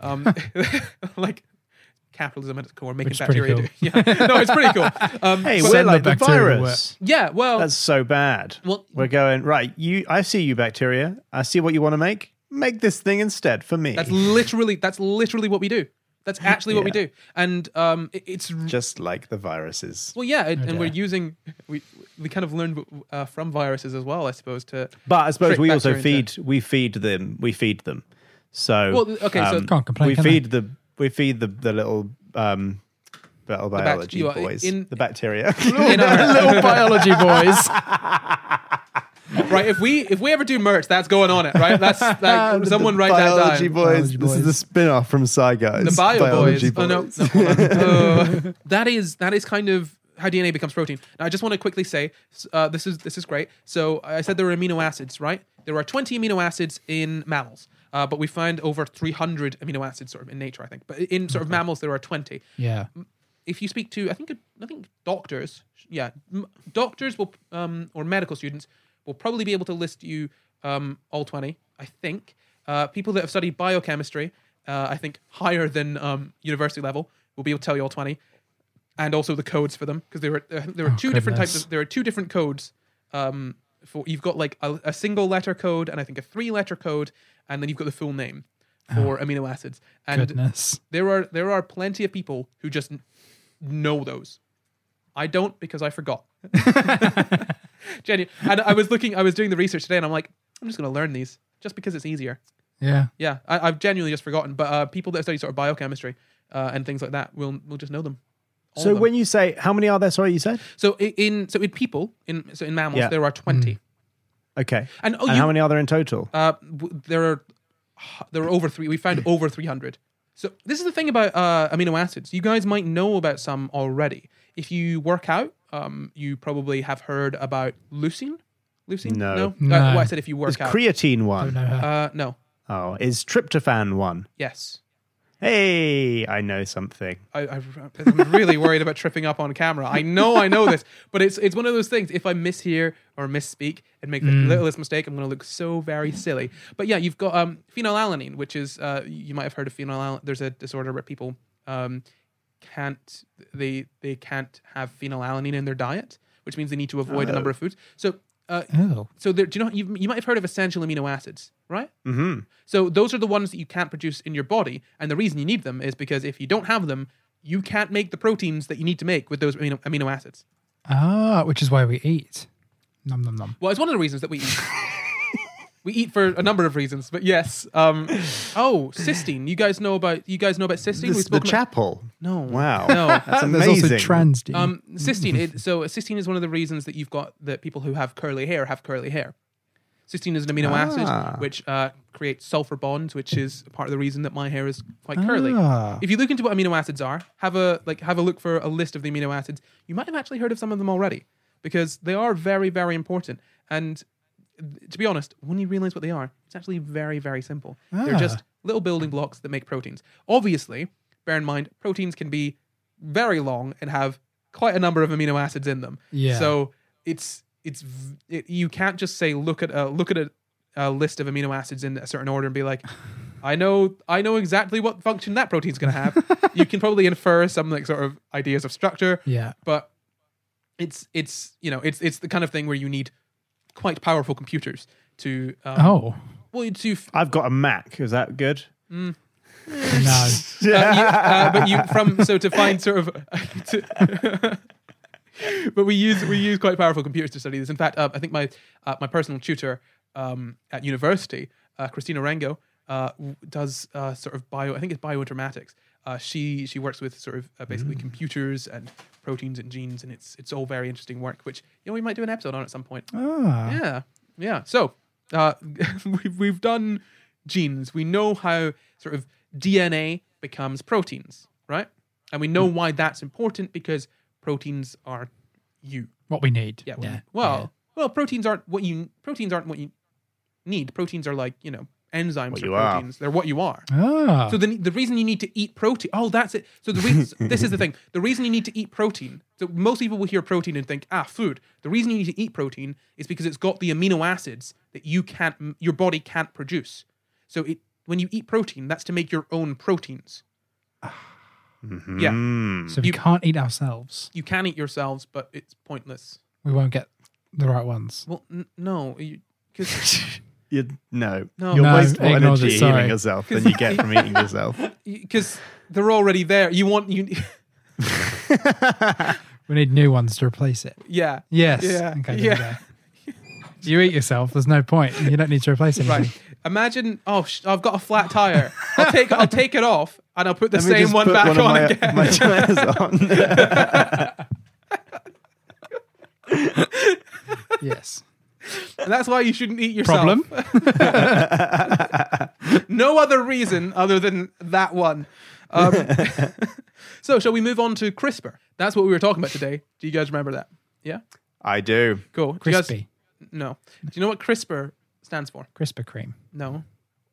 Like capitalism at its core, making bacteria cool. do. Yeah. No, it's pretty cool. Hey, we're like the virus. Yeah, well, that's so bad. Well, we're going, right, I see you, bacteria. I see what you want to make. Make this thing instead for me. That's literally what we do. That's actually what we do. And it's just like the viruses. Well, yeah, and we're using we kind of learned from viruses as well, I suppose. But I suppose we also feed them. So well, okay, so can't complain. We feed the little biology boys, the bacteria, little biology boys. Right, if we ever do merch, that's going on it, right? That's someone write that down. Biology boys. This is the spin-off from Sci Guys. The biology boys. Boys. Oh no. That is kind of how DNA becomes protein. Now, I just want to quickly say this is great. So I said there were amino acids, right? There are 20 amino acids in mammals, but we find over 300 amino acids sort of in nature, I think. But in sort of mammals, there are 20. Yeah. If you speak to, I think doctors, doctors will or medical students will probably be able to list you all 20, I think. People that have studied biochemistry, I think higher than university level, will be able to tell you all 20, and also the codes for them, because there are two different types. There are two different codes you've got like a single letter code and I think a 3-letter code, and then you've got the full name for amino acids. And Goodness. there are plenty of people who just know those. I don't, because I forgot. And I was doing the research today, and I'm like, I'm just going to learn these just because it's easier. Yeah. Yeah, I've genuinely just forgotten. But people that study sort of biochemistry and things like that will just know them. All So of them. when you say, how many are there? Sorry, you said? So in people in mammals Yeah. there are 20. Okay. And how many are there in total? there are over 3. We found over 300. So this is the thing about amino acids. You guys might know about some already. If you work out, you probably have heard about leucine. Leucine? No. No. Well, I said if you Is work out. creatine Don't one? know her. No. Oh, is tryptophan one? Yes. Hey, I know something. I'm really worried about tripping up on camera. I know this, but it's one of those things. If I mishear or misspeak and make the littlest mistake, I'm going to look so very silly. But yeah, you've got phenylalanine, which is you might have heard of phenylalanine. There's a disorder where people can't have phenylalanine in their diet, which means they need to avoid a number of foods. So Oh. so there, do you know you might have heard of essential amino acids, right? Mm-hmm. So those are the ones that you can't produce in your body, and the reason you need them is because if you don't have them, you can't make the proteins that you need to make with those amino acids. Which is why we eat. Nom nom nom. Well, it's one of the reasons that we eat. We eat for a number of reasons, but yes. Cysteine. You guys know about cysteine? We've The spoken about- chapel. No. Wow. No. That's There's amazing. also transgene. Cysteine. So cysteine is one of the reasons that you've got that people who have curly hair have curly hair. Cysteine is an amino acid which creates sulfur bonds, which is part of the reason that my hair is quite curly. If you look into what amino acids are, have a look for a list of the amino acids. You might have actually heard of some of them already, because they are very, very important. And to be honest, when you realize what they are, it's actually very, very simple. They're just little building blocks that make proteins. Obviously, bear in mind, proteins can be very long and have quite a number of amino acids in them. Yeah. So you can't just say look at a list of amino acids in a certain order and be like, I know exactly what function that protein's going to have. You can probably infer some like sort of ideas of structure. Yeah. But it's the kind of thing where you need quite powerful computers to I've got a Mac. Is that good? No. but to find sort of but we use quite powerful computers to study this. In fact, I think my personal tutor at university, Christina Rango, does sort of bioinformatics. She works with sort of basically computers and proteins and genes, and it's all very interesting work, which we might do an episode on at some point. Yeah. So we've done genes. We know how sort of DNA becomes proteins, right? And we know why that's important, because proteins are What we need. Yeah. Yeah. Well, proteins aren't what you need. Proteins are like, enzymes What for you are. proteins. They're what you are. Ah. So the reason you need to eat protein. Oh, that's it. So this is the thing. The reason you need to eat protein. So most people will hear protein and think, food. The reason you need to eat protein is because it's got the amino acids that your body can't produce. So when you eat protein, that's to make your own proteins. Mm-hmm. Yeah. So we can't eat ourselves. You can eat yourselves, but it's pointless. We won't get the right ones. Well, no, because No. No. You'll No, waste more ignore energy this, sorry. healing yourself than you get from eating yourself. they're already there. You. We need new ones to replace it. Yeah. Yes. Yeah. Okay, there Yeah. we go. You eat yourself. There's no point. You don't need to replace anything. Right. Imagine. I've got a flat tire. I'll take it off and I'll put the Let me same just one put back one of on my, again. my tires on. Yes. And that's why you shouldn't eat yourself. Problem? No other reason other than that one. So shall we move on to CRISPR? That's what we were talking about today. Do you guys remember that? Yeah? I do. Cool. Do you guys- Crispy. No. Do you know what CRISPR stands for? Crispr cream. No.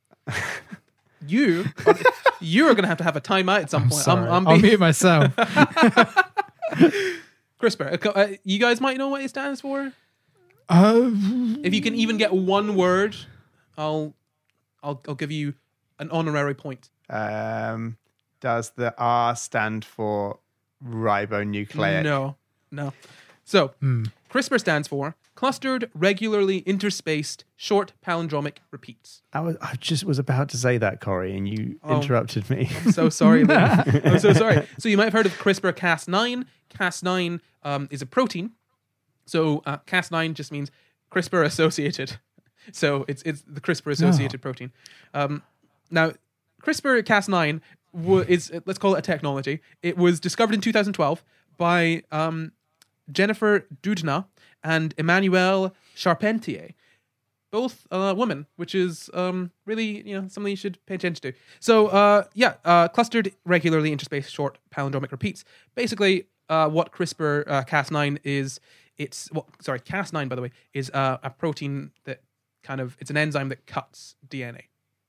You are going to have a timeout at some point. Sorry. I'm I'll being- mute myself. CRISPR. You guys might know what it stands for. If you can even get one word, I'll give you an honorary point. Does the R stand for ribonucleic? No. So CRISPR stands for clustered, regularly interspaced, short palindromic repeats. I just was about to say that, Corey, and you interrupted me. I'm so sorry, Liam. I'm so sorry. So you might have heard of CRISPR-Cas9. Cas9 is a protein. So Cas9 just means CRISPR associated. So it's the CRISPR associated protein. Now, CRISPR-Cas9 is, let's call it a technology. It was discovered in 2012 by Jennifer Doudna and Emmanuelle Charpentier, both women, which is really something you should pay attention to. So clustered, regularly interspaced, short palindromic repeats. Basically, what CRISPR-Cas9 is, Cas9, by the way, is a protein that it's an enzyme that cuts DNA.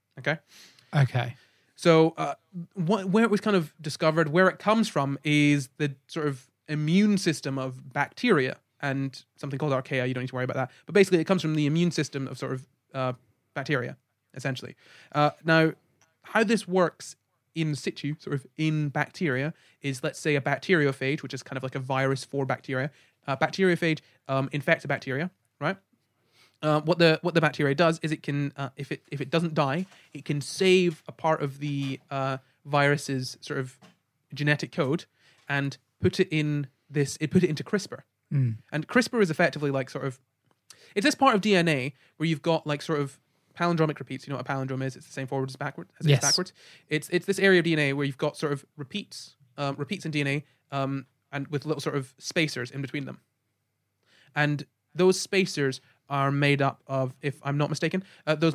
Okay. So where it was kind of discovered, where it comes from is the sort of immune system of bacteria and something called archaea. You don't need to worry about that. But basically, it comes from the immune system of sort of bacteria, essentially. Now, how this works in situ, sort of in bacteria, is, let's say, a bacteriophage, which is kind of like a virus for bacteria. Bacteriophage infects a bacteria, right? What the bacteria does is it can, if it doesn't die, it can save a part of the virus's sort of genetic code and put it into CRISPR. And CRISPR is effectively like sort of, it's this part of DNA where you've got like sort of palindromic repeats. You know what a palindrome is? It's the same forward as backward as it's backwards. It's this area of DNA where you've got sort of repeats in DNA, and with little sort of spacers in between them. And those spacers are made up of, if I'm not mistaken, those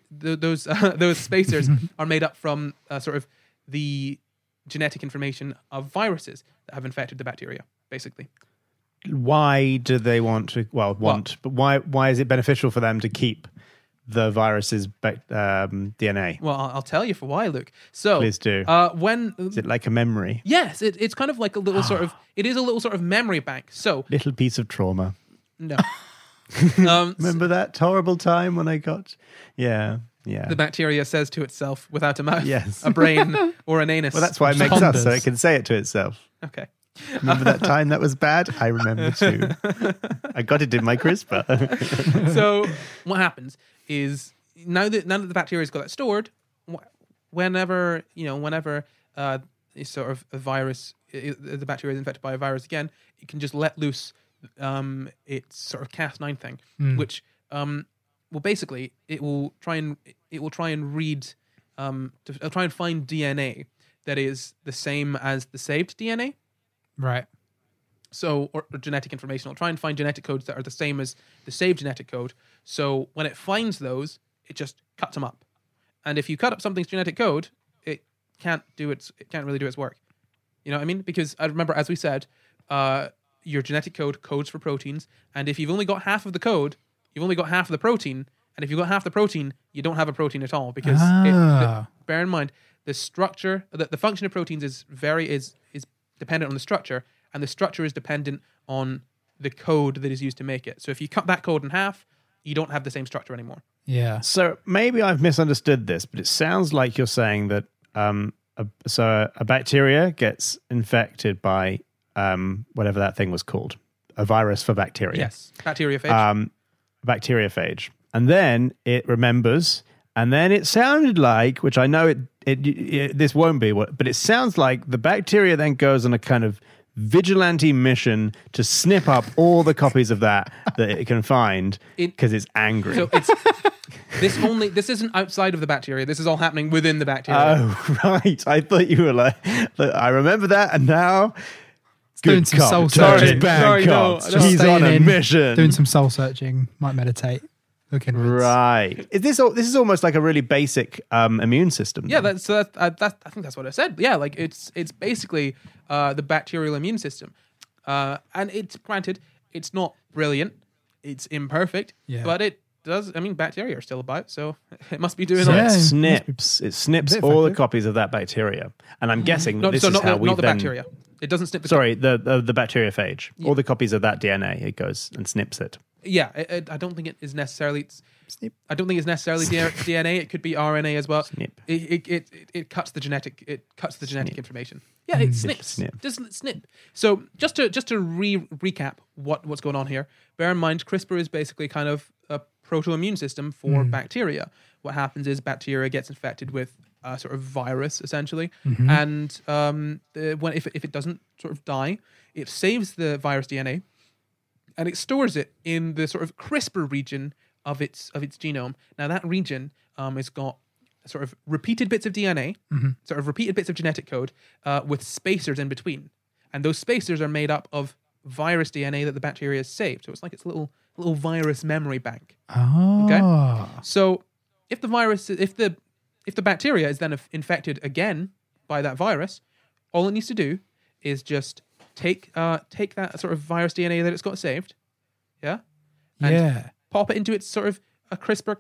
spacers are made up from sort of the genetic information of viruses that have infected the bacteria, basically. Why do they want to? But why is it beneficial for them to keep the virus's DNA? Well, I'll tell you for why, Luke. So please do. Is it like a memory? Yes, it's kind of like a little sort of. It is a little sort of memory bank. So little piece of trauma. No. Remember that horrible time when I got? Yeah. The bacteria says to itself without a mouth, yes, a brain, or an anus. Well, that's why it makes us, so it can say it to itself. Okay. Remember that time that was bad? I remember too. I got it in my CRISPR. So what happens is now that the bacteria's got that stored, whenever it's sort of a virus, the bacteria is infected by a virus again, it can just let loose its sort of Cas9 thing, which basically it will try and read, it'll try and find DNA that is the same as the saved DNA. Right. So, or genetic information. It'll try and find genetic codes that are the same as the saved genetic code. So when it finds those, it just cuts them up. And if you cut up something's genetic code, it can't really do its work. You know what I mean? Because I remember, as we said, your genetic code codes for proteins, and if you've only got half of the code, you've only got half of the protein, and if you've got half the protein, you don't have a protein at all, because bear in mind, the structure, the function of proteins is dependent on the structure, and the structure is dependent on the code that is used to make it. So if you cut that code in half, you don't have the same structure anymore. Yeah. So maybe I've misunderstood this, but it sounds like you're saying that a bacteria gets infected by whatever that thing was called, a virus for bacteria. Yes, bacteriophage. Bacteriophage. And then it remembers, and then it sounded like, which I know this won't be, but it sounds like the bacteria then goes on a kind of vigilante mission to snip up all the copies of that it can find because it's angry. So this isn't outside of the bacteria. This is all happening within the bacteria. Oh, right. I thought you were like, I remember that, and now doing some soul searching. He's on a mission. Doing some soul searching. Might meditate. Looking right. This is almost like a really basic immune system. Yeah, I think that's what I said. Yeah, like it's basically the bacterial immune system, and it's granted it's not brilliant, it's imperfect, but it does. I mean, bacteria are still about, so it must be doing. It snips all the copies of that bacteria, and I'm guessing not the bacteria. It doesn't snip. The bacteriophage. Yeah. All the copies of that DNA, it goes and snips it. Yeah, I don't think it is necessarily. Snip. I don't think it's necessarily DNA. It could be RNA as well. Snip. It cuts the genetic. It cuts the genetic information. Yeah, it snips. Snip. Doesn't it snip? So just to recap what's going on here. Bear in mind, CRISPR is basically kind of a proto-immune system for bacteria. What happens is bacteria gets infected with a sort of virus, essentially, and if it doesn't sort of die, it saves the virus DNA, and it stores it in the sort of CRISPR region of its genome. Now that region has got sort of repeated bits of DNA, sort of repeated bits of genetic code with spacers in between, and those spacers are made up of virus DNA that the bacteria has saved. So it's like its little virus memory bank. Oh. Okay. So if the bacteria is then infected again by that virus, all it needs to do is just take that sort of virus DNA that it's got saved, and pop it into its sort of a CRISPR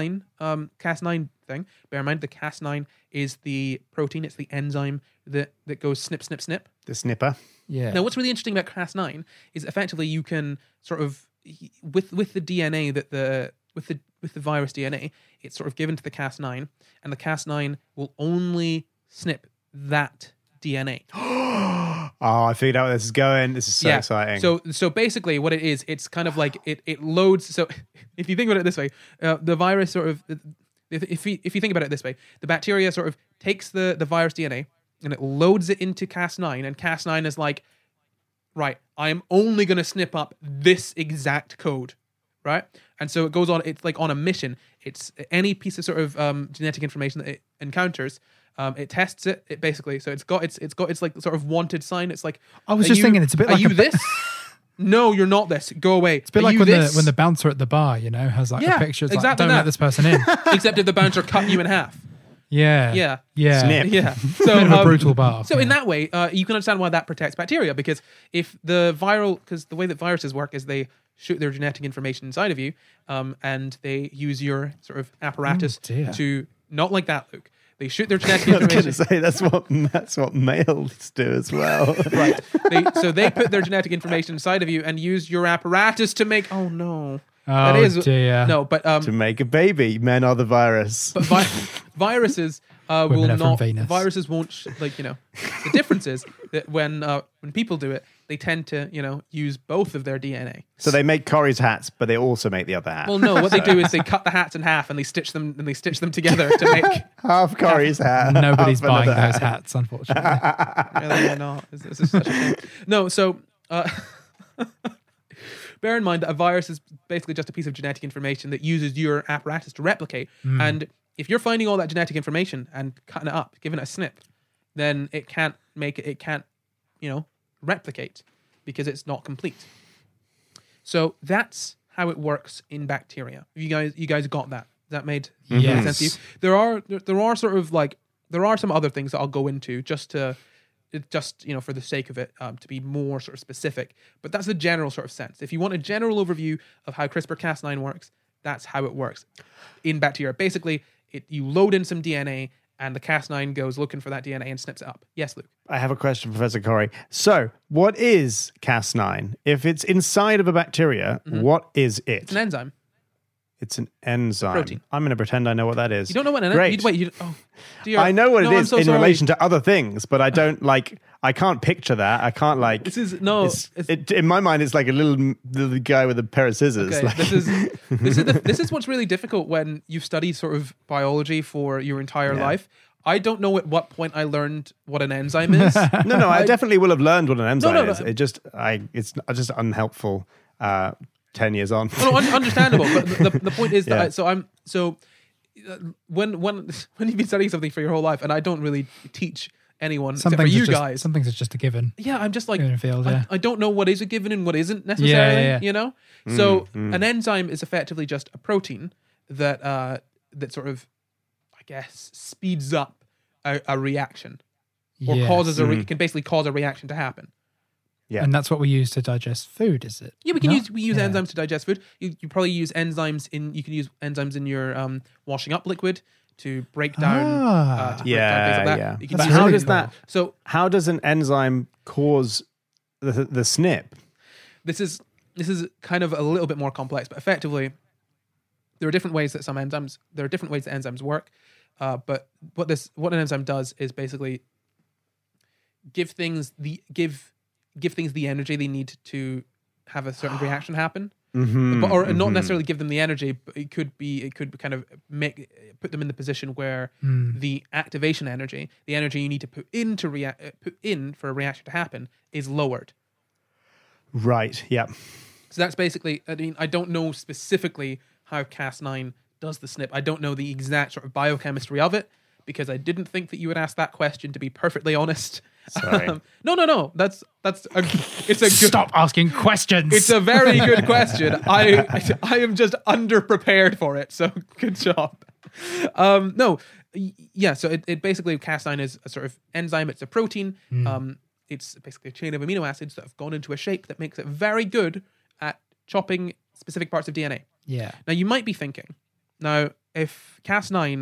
Cas9 thing. Bear in mind, the Cas9 is the protein; it's the enzyme that goes snip, snip, snip. The snipper. Yeah. Now, what's really interesting about Cas9 is effectively you can sort of with the DNA with the virus DNA, it's sort of given to the Cas9, and the Cas9 will only snip that DNA. Oh, I figured out where this is going. This is so exciting. So basically what it is, it's kind of like it loads. So if you think about it this way, the virus sort of, if you think about it this way, the bacteria sort of takes the virus DNA and it loads it into Cas9, and Cas9 is like, right, I'm only going to snip up this exact code, right? And so it goes on, it's like on a mission. It's any piece of sort of genetic information that it encounters, it tests it basically. So it's got its like sort of wanted sign. It's like, I was just thinking, it's a bit like are you this? No, you're not this. Go away. It's a bit like when the bouncer at the bar, has like a picture. It's exactly like, don't let this person in. Except if the bouncer cut you in half. Yeah. Snip. Yeah. So Bit of a brutal bar. So in that way, you can understand why that protects bacteria, because if because the way that viruses work is they shoot their genetic information inside of you, and they use your sort of apparatus to, not like that, Luke. They shoot their genetic information. I was going to say that's what males do as well. Right. So they put their genetic information inside of you and use your apparatus to make. Oh no. Oh, that is dear. No, but to make a baby, men are the virus. But viruses will not. Viruses won't. The difference is that when people do it, they tend to use both of their DNA. So they make Corey's hats, but they also make the other hat. Well, no. What they do is they cut the hats in half and they stitch them together to make half Corey's hat. Nobody's buying those hats, unfortunately. Really, they're not. This is such a shame. No. So. Bear in mind that a virus is basically just a piece of genetic information that uses your apparatus to replicate. And if you're finding all that genetic information and cutting it up, giving it a snip, then it can't replicate because it's not complete. So that's how it works in bacteria. You guys got that? That made sense to you? There are sort of like, there are some other things that I'll go into just for the sake of it, to be more sort of specific. But that's the general sort of sense. If you want a general overview of how CRISPR-Cas9 works, that's how it works in bacteria. Basically, you load in some DNA, and the Cas9 goes looking for that DNA and snips it up. Yes, Luke? I have a question, Professor Corey. So, what is Cas9? If it's inside of a bacteria, what is it? It's an enzyme. It's an enzyme. Protein. I'm going to pretend I know what that is. You don't know what an enzyme? Dear. I know what it is so in sorry. relation to other things, but I don't I can't picture that. I can't in my mind, it's like a little guy with a pair of scissors. Okay, like. this is what's really difficult when you study sort of biology for your entire life. I don't know at what point I learned what an enzyme is. No, I definitely will have learned what an enzyme is. No. It's just unhelpful. 10 years on. No, understandable. But the point is that when you've been studying something for your whole life, and I don't really teach anyone except for you guys. Some things are just a given. Yeah, I'm just like, in a field, I don't know what is a given and what isn't necessarily. Yeah. So an enzyme is effectively just a protein that sort of, I guess, speeds up a reaction or causes can basically cause a reaction to happen. Yeah. And that's what we use to digest food, is it? Yeah, we use enzymes to digest food. You probably use enzymes in your washing up liquid to break down things like that. Yeah. You can But use how it. does that? So how does an enzyme cause the snip? this is this is kind of a little bit more complex, but effectively, there are different ways that enzymes work. But what an enzyme does is basically give things the energy they need to have a certain reaction happen. Not necessarily give them the energy, but it could kind of put them in the position where the activation energy, the energy you need to put in for a reaction to happen, is lowered. Right. Yeah. So that's basically. I mean, I don't know specifically how Cas9 does the SNP. I don't know the exact sort of biochemistry of it because I didn't think that you would ask that question. To be perfectly honest. Sorry. No. It's a good, Stop asking questions. It's a very good question. I am just underprepared for it. So good job. So it basically Cas9 is a sort of enzyme. It's a protein. It's basically a chain of amino acids that have gone into a shape that makes it very good at chopping specific parts of DNA. Yeah. Now you might be thinking, if Cas9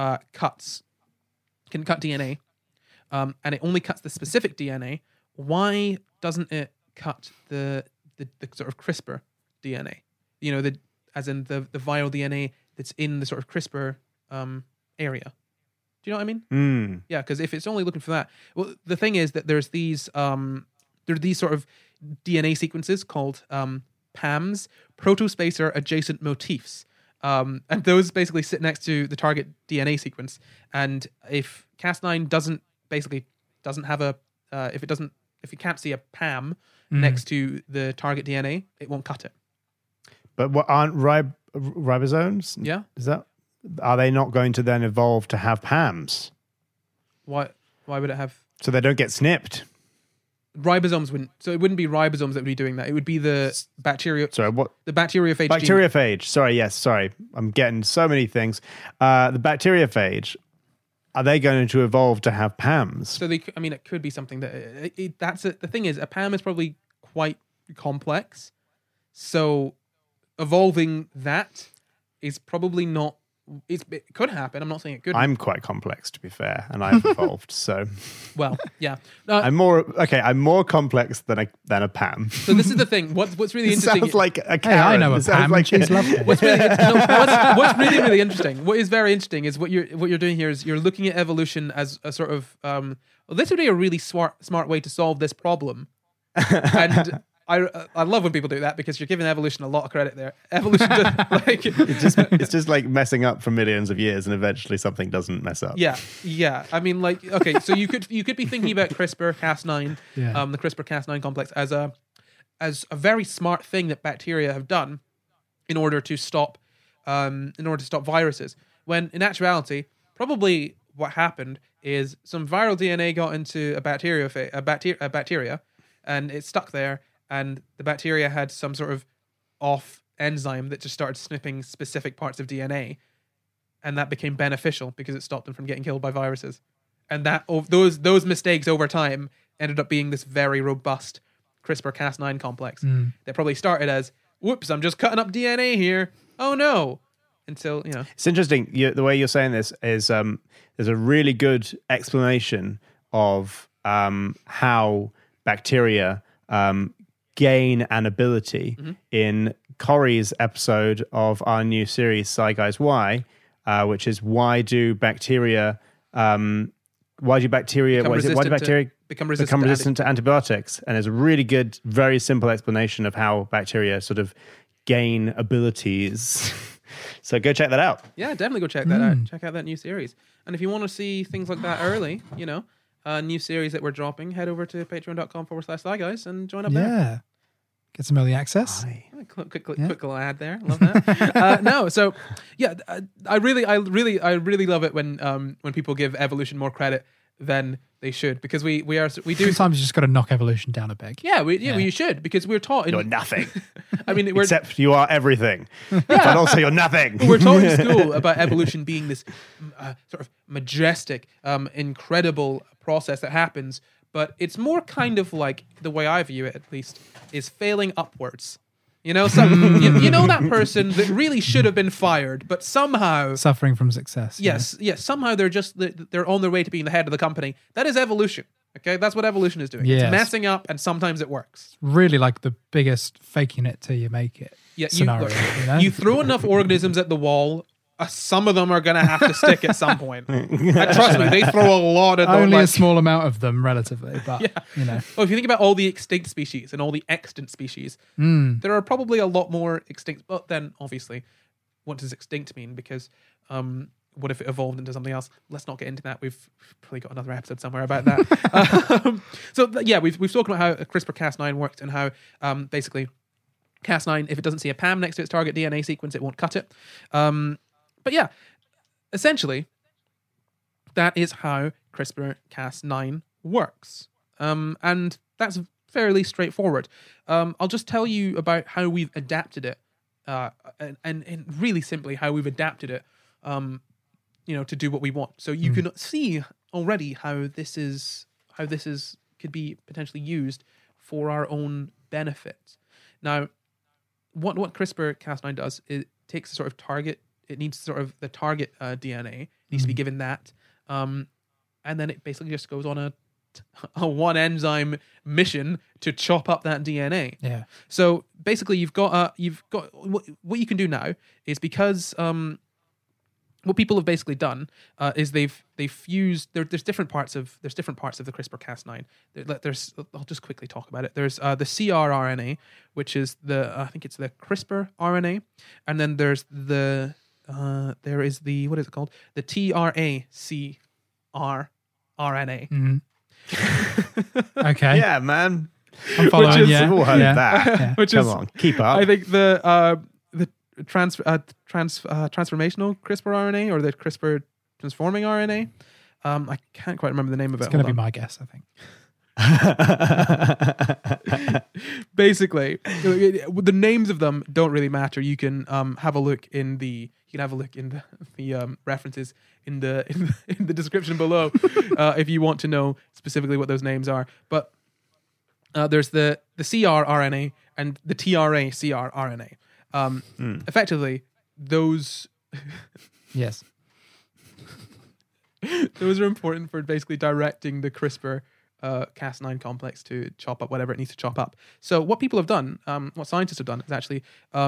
can cut DNA, and it only cuts the specific DNA, why doesn't it cut the sort of CRISPR DNA? As in the viral DNA that's in the sort of CRISPR area. Do you know what I mean? Yeah, because if it's only looking for that, well, the thing is that there's these sort of DNA sequences called PAMs, protospacer adjacent motifs. And those basically sit next to the target DNA sequence. And if Cas9 doesn't have if you can't see a PAM next to the target DNA, it won't cut it. But what aren't ribosomes? Yeah. Are they not going to then evolve to have PAMs? Why would it have? So they don't get snipped. Ribosomes wouldn't. So it wouldn't be ribosomes that would be doing that. It would be the bacteria. Sorry, what? The bacteriophage. Bacteriophage. Sorry, yes. Sorry, I'm getting so many things. The bacteriophage. Are they going to evolve to have PAMs? So it could be something that the thing is, a PAM is probably quite complex. So evolving that is probably not. It could happen. I'm not saying it could. I'm quite complex, to be fair, and I've evolved. So, well, yeah, I'm more complex than a PAM. So this is the thing. What's really interesting? Sounds like a Karen. Hey, I know a PAM. Like she's lovely. What's really interesting? What is very interesting is what you're doing here is you're looking at evolution as a sort of this would be a really smart way to solve this problem, and. I love when people do that because you're giving evolution a lot of credit there. Evolution, it's just like messing up for millions of years, and eventually something doesn't mess up. Yeah. I mean, okay, so you could be thinking about CRISPR-Cas9, the CRISPR-Cas9 complex as a very smart thing that bacteria have done in order to stop viruses. When in actuality, probably what happened is some viral DNA got into a bacteria, and it stuck there. And the bacteria had some sort of off enzyme that just started snipping specific parts of DNA, and that became beneficial because it stopped them from getting killed by viruses. And those mistakes over time ended up being this very robust CRISPR-Cas9 complex that probably started as, "Whoops, I'm just cutting up DNA here. Oh no!" Until it's interesting. The way you're saying this is there's a really good explanation of how bacteria gain an ability in Corey's episode of our new series Sci Guys Why, which is why do bacteria become resistant to antibiotics? And there's a really good, very simple explanation of how bacteria sort of gain abilities. So go check that out. Yeah, definitely go check that out. Check out that new series. And if you want to see things like that early, a new series that we're dropping, head over to patreon.com/SciGuys and join up there. Yeah. Get some early access. Quick little ad there. Love that. I really love it when people give evolution more credit than they should, because we do. Sometimes you just got to knock evolution down a peg. We should, because we're taught. You're nothing. I mean, except you are everything, but also you're nothing. We're taught in school about evolution being this sort of majestic, incredible process that happens. But it's more kind of like, the way I view it at least, is failing upwards. So that person that really should have been fired, but somehow suffering from success. Yes. Somehow they're on their way to being the head of the company. That is evolution. Okay, that's what evolution is doing. Yes. It's messing up, and sometimes it works. Really like the biggest faking it till you make it scenario. You throw enough organisms at the wall, some of them are going to have to stick at some point. And trust me, they throw a lot of them. Only a small amount of them, relatively, but you know. Well, if you think about all the extinct species and all the extant species, there are probably a lot more extinct. But then, obviously, what does extinct mean? Because what if it evolved into something else? Let's not get into that. We've probably got another episode somewhere about that. We've spoken about how CRISPR-Cas9 works and how basically Cas9, if it doesn't see a PAM next to its target DNA sequence, it won't cut it. But yeah, essentially, that is how CRISPR-Cas9 works. And that's fairly straightforward. I'll just tell you about how we've adapted it, and really simply how we've adapted it, to do what we want. So you can see already how this could be potentially used for our own benefit. Now, what CRISPR-Cas9 does, it takes a sort of target. It needs sort of the target DNA, needs to be given that. And then it basically just goes on a one enzyme mission to chop up that DNA. Yeah. So basically you've got what you can do now is, because what people have basically done is they've fused. There's different parts of the CRISPR-Cas9. I'll just quickly talk about it. There's the CRRNA, which is I think it's the CRISPR RNA, and then there's there is the, what is it called? The TRACR RNA. Mm-hmm. Okay. Yeah, man. I'm following. We've all heard that. Which Come on, keep up. I think the transformational CRISPR RNA, or the CRISPR transforming RNA. I can't quite remember the name of it. It's going to be my guess, I think. Basically, the names of them don't really matter. You can have a look in the references in the description below if you want to know specifically what those names are. But there's the CRRNA and the TRACR RNA. Effectively, those Yes. those are important for basically directing the CRISPR Cas9 complex to chop up whatever it needs to chop up. So what people have done, what scientists have done, is actually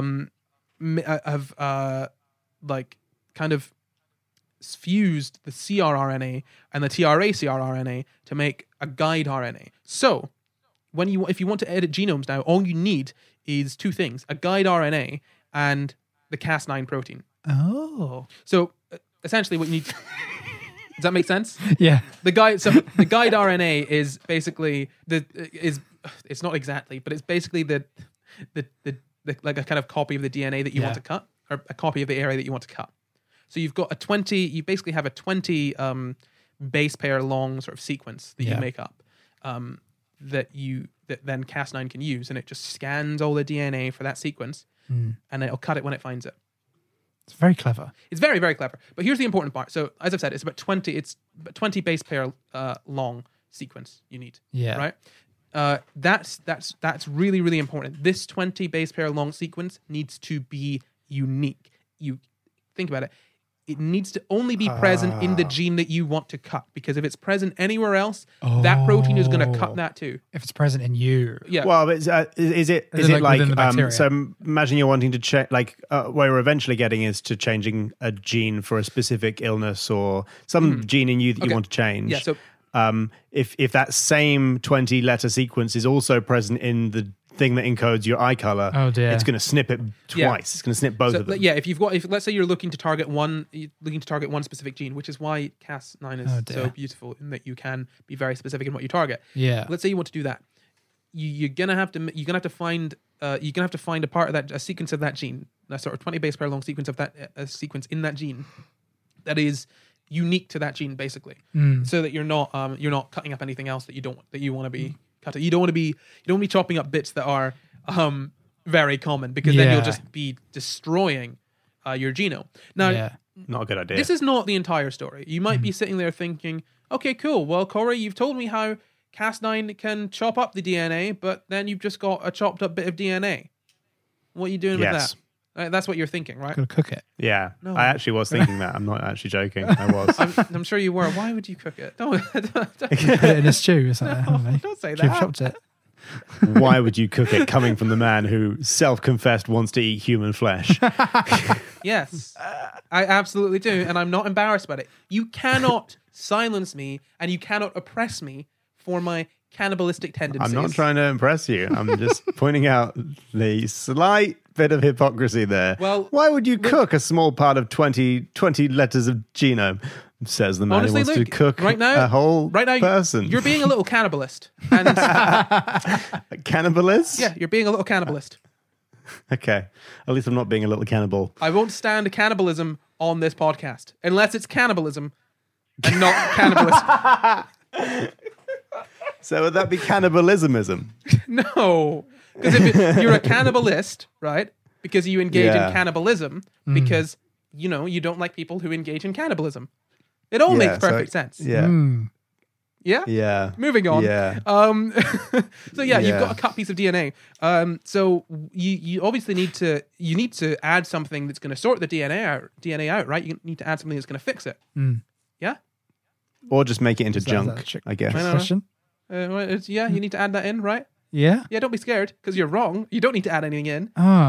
kind of fused the CRRNA and the TRACR-RNA to make a guide RNA. So if you want to edit genomes now, all you need is two things: a guide RNA and the Cas9 protein. Oh. So essentially what you need... Does that make sense? Yeah. The guide RNA is basically it's not exactly, but it's basically the like a kind of copy of the DNA that you want to cut, or a copy of the area that you want to cut. So you basically have a 20 base pair long sort of sequence that you make up, that then Cas9 can use, and it just scans all the DNA for that sequence, and it'll cut it when it finds it. It's very clever. It's very, very clever. But here's the important part. So as I've said, it's about 20 base pair long sequence you need. Yeah. Right? That's really, really important. This 20 base pair long sequence needs to be unique. You think about it. It needs to only be present in the gene that you want to cut, because if it's present anywhere else, that protein is going to cut that too. If it's present in you. Yeah. Well, but is it like so imagine you're wanting to change, where we're eventually getting is to changing a gene for a specific illness or some gene in you that you want to change. Yeah, so if that same 20 letter sequence is also present in the thing that encodes your eye color, it's going to snip it twice. Yeah. It's going to snip both of them. Yeah, if let's say you're looking to target one specific gene, which is why Cas9 is so beautiful in that you can be very specific in what you target. Yeah. Let's say you want to do that. You're gonna have to find a part of that, a sequence of that gene, a sort of 20 base pair long sequence of that sequence in that gene that is unique to that gene, basically, so that you're not cutting up anything else that you want to be cutting. You don't want to be chopping up bits that are very common, because then you'll just be destroying your genome. Now, not a good idea. This is not the entire story. You might be sitting there thinking, okay, cool. Well, Corey, you've told me how Cas9 can chop up the DNA, but then you've just got a chopped up bit of DNA. What are you doing with that? That's what you're thinking, right? Gotta cook it. Yeah, No. I actually was thinking that. I'm not actually joking. I was. I'm sure you were. Why would you cook it? Don't Put it in a stew or something. I don't know. don't say Cube that. chopped it. Why would you cook it coming from the man who self-confessed wants to eat human flesh? Yes, I absolutely do, and I'm not embarrassed about it. You cannot silence me, and you cannot oppress me for my cannibalistic tendencies. I'm not trying to impress you. I'm just pointing out the slight bit of hypocrisy there. Well, why would you cook a small part of 20 letters of genome? Says the man Honestly, who wants Luke, to cook right now, a whole person. You're being a little cannibalist. And A cannibalist? yeah, you're being a little cannibalist. Okay. At least I'm not being a little cannibal. I won't stand cannibalism on this podcast unless it's cannibalism and not cannibalism. So would that be cannibalismism? No, because if you're a cannibalist, right? Because you engage in cannibalism because you don't like people who engage in cannibalism. It all makes perfect sense. Yeah. Yeah. Yeah. Moving on. Yeah. So you've got a cut piece of DNA. So you obviously need to add something that's going to sort the DNA out, right? You need to add something that's going to fix it. Yeah. Or just make it into Is that junk, a trick I guess. question? You need to add that in, right? Yeah. Yeah, don't be scared because you're wrong. You don't need to add anything in. Oh.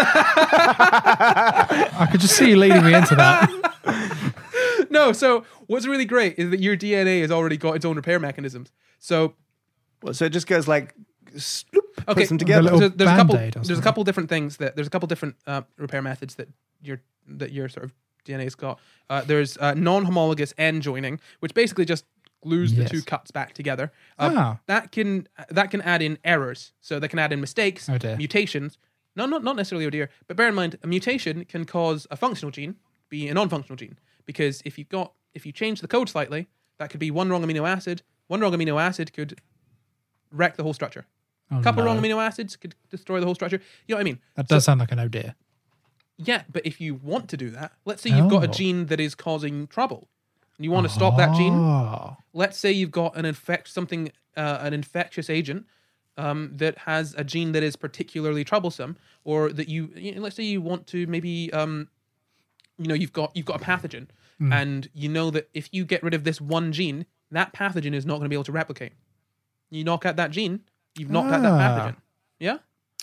I could just see you leading me into that. No, so what's really great is that your DNA has already got its own repair mechanisms. So So it just goes like, sloop, okay, puts them together. little so there's a couple. Band-Aid or There's a something. couple different things there's a couple different repair methods that your sort of DNA's got. There's non-homologous end joining, which basically just glues the Yes. two cuts back together. That can add in errors, so they can add in mistakes, Oh dear. mutations. No, not necessarily oh dear, but bear in mind a mutation can cause a functional gene be a non-functional gene because if you change the code slightly, that could be one wrong amino acid. One wrong amino acid could wreck the whole structure. A couple wrong amino acids could destroy the whole structure. You know what I mean? That does sound like an oh dear. Yeah, but if you want to do that, let's say you've got a gene that is causing trouble, and you want to stop that gene. Oh. Let's say you've got an infectious agent that has a gene that is particularly troublesome, or that let's say you want to maybe you've got a pathogen, and you know that if you get rid of this one gene, that pathogen is not going to be able to replicate. You knock out that gene, you've knocked out that pathogen. Yeah.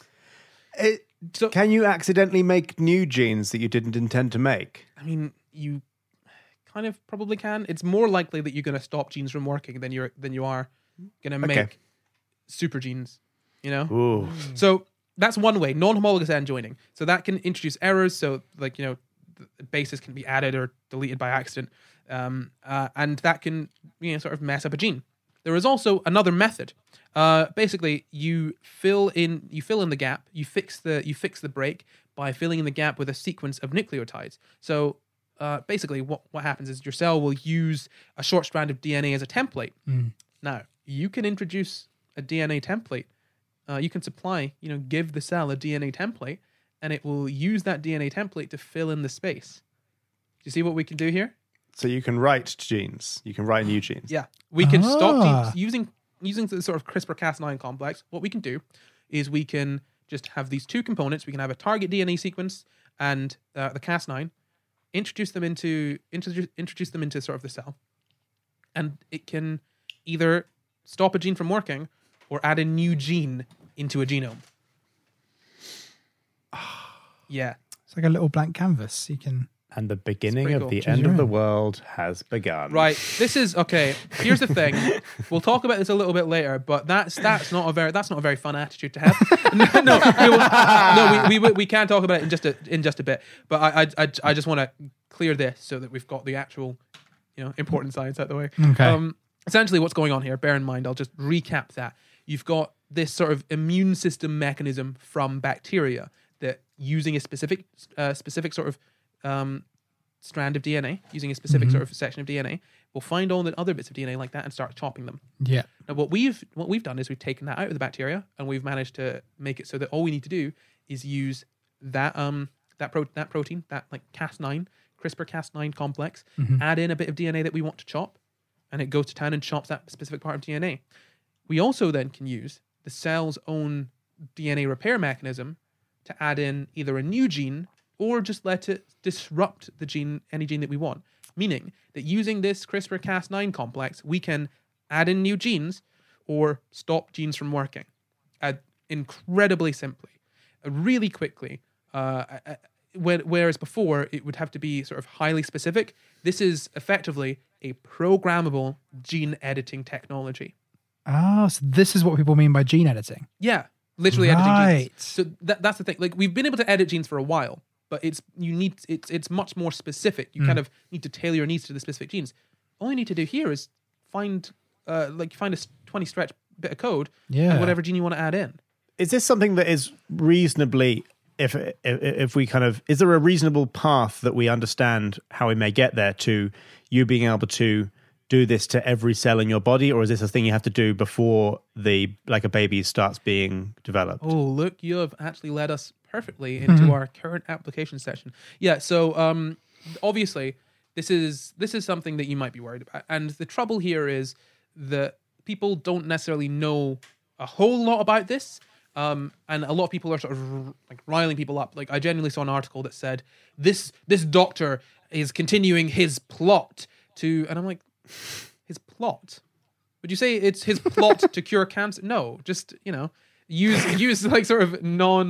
So Can you accidentally make new genes that you didn't intend to make? I mean, you kind of probably can. It's more likely that you're going to stop genes from working than you are going to make super genes. You know. Ooh. So that's one way, non-homologous end joining. So that can introduce errors. So the bases can be added or deleted by accident, and that can sort of mess up a gene. There is also another method. Basically, you fill in the gap. You fix the break by filling in the gap with a sequence of nucleotides. So basically, what happens is your cell will use a short strand of DNA as a template. Now, you can introduce a DNA template. You can give the cell a DNA template, and it will use that DNA template to fill in the space. Do you see what we can do here? So you can write genes. You can write new genes. Yeah, we can stop using the sort of CRISPR-Cas9 complex. What we can do is we can just have these two components. We can have a target DNA sequence and the Cas9. Introduce them into sort of the cell, and it can either stop a gene from working or add a new gene into a genome. Yeah. It's like a little blank canvas. You can. And the beginning pretty of cool. the Choose end your of the own. world has begun. Right. This is okay. Here's the thing. We'll talk about this a little bit later, but that's not a very fun attitude to have. We can talk about it in just a bit. But I just want to clear this so that we've got the actual important science out of the way. Okay. Essentially, what's going on here? Bear in mind, I'll just recap that. You've got this sort of immune system mechanism from bacteria that using a specific sort of strand of DNA, using a specific sort of section of DNA, will find all the other bits of DNA like that and start chopping them. Yeah. Now, what we've done is we've taken that out of the bacteria and we've managed to make it so that all we need to do is use that protein, that like Cas9, CRISPR-Cas9 complex, add in a bit of DNA that we want to chop, and it goes to town and chops that specific part of DNA. We also then can use the cell's own DNA repair mechanism to add in either a new gene or just let it disrupt the gene, any gene that we want. Meaning that using this CRISPR-Cas9 complex, we can add in new genes or stop genes from working. Incredibly simply, really quickly. Whereas before, it would have to be sort of highly specific. This is effectively a programmable gene editing technology. Oh, so this is what people mean by gene editing. Yeah, literally editing Right. genes. So that's the thing. Like, we've been able to edit genes for a while, but it's much more specific. You kind of need to tailor your needs to the specific genes. All you need to do here is find a 20 stretch bit of code and whatever gene you want to add in. Is this something that is reasonably, if we kind of, is there a reasonable path that we understand how we may get there to you being able to do this to every cell in your body, or is this a thing you have to do before a baby starts being developed? Oh, look, you have actually led us perfectly into our current application session. Yeah, so obviously this is something that you might be worried about. And the trouble here is that people don't necessarily know a whole lot about this. And a lot of people are sort of like riling people up. Like, I genuinely saw an article that said this doctor is continuing his plot to, and I'm like, his plot? Would you say it's his plot to cure cancer? No, just, use like sort of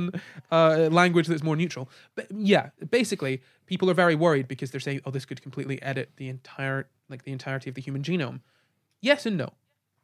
language that's more neutral. But yeah, basically, people are very worried because they're saying, oh, this could completely edit the entirety of the human genome. Yes and no.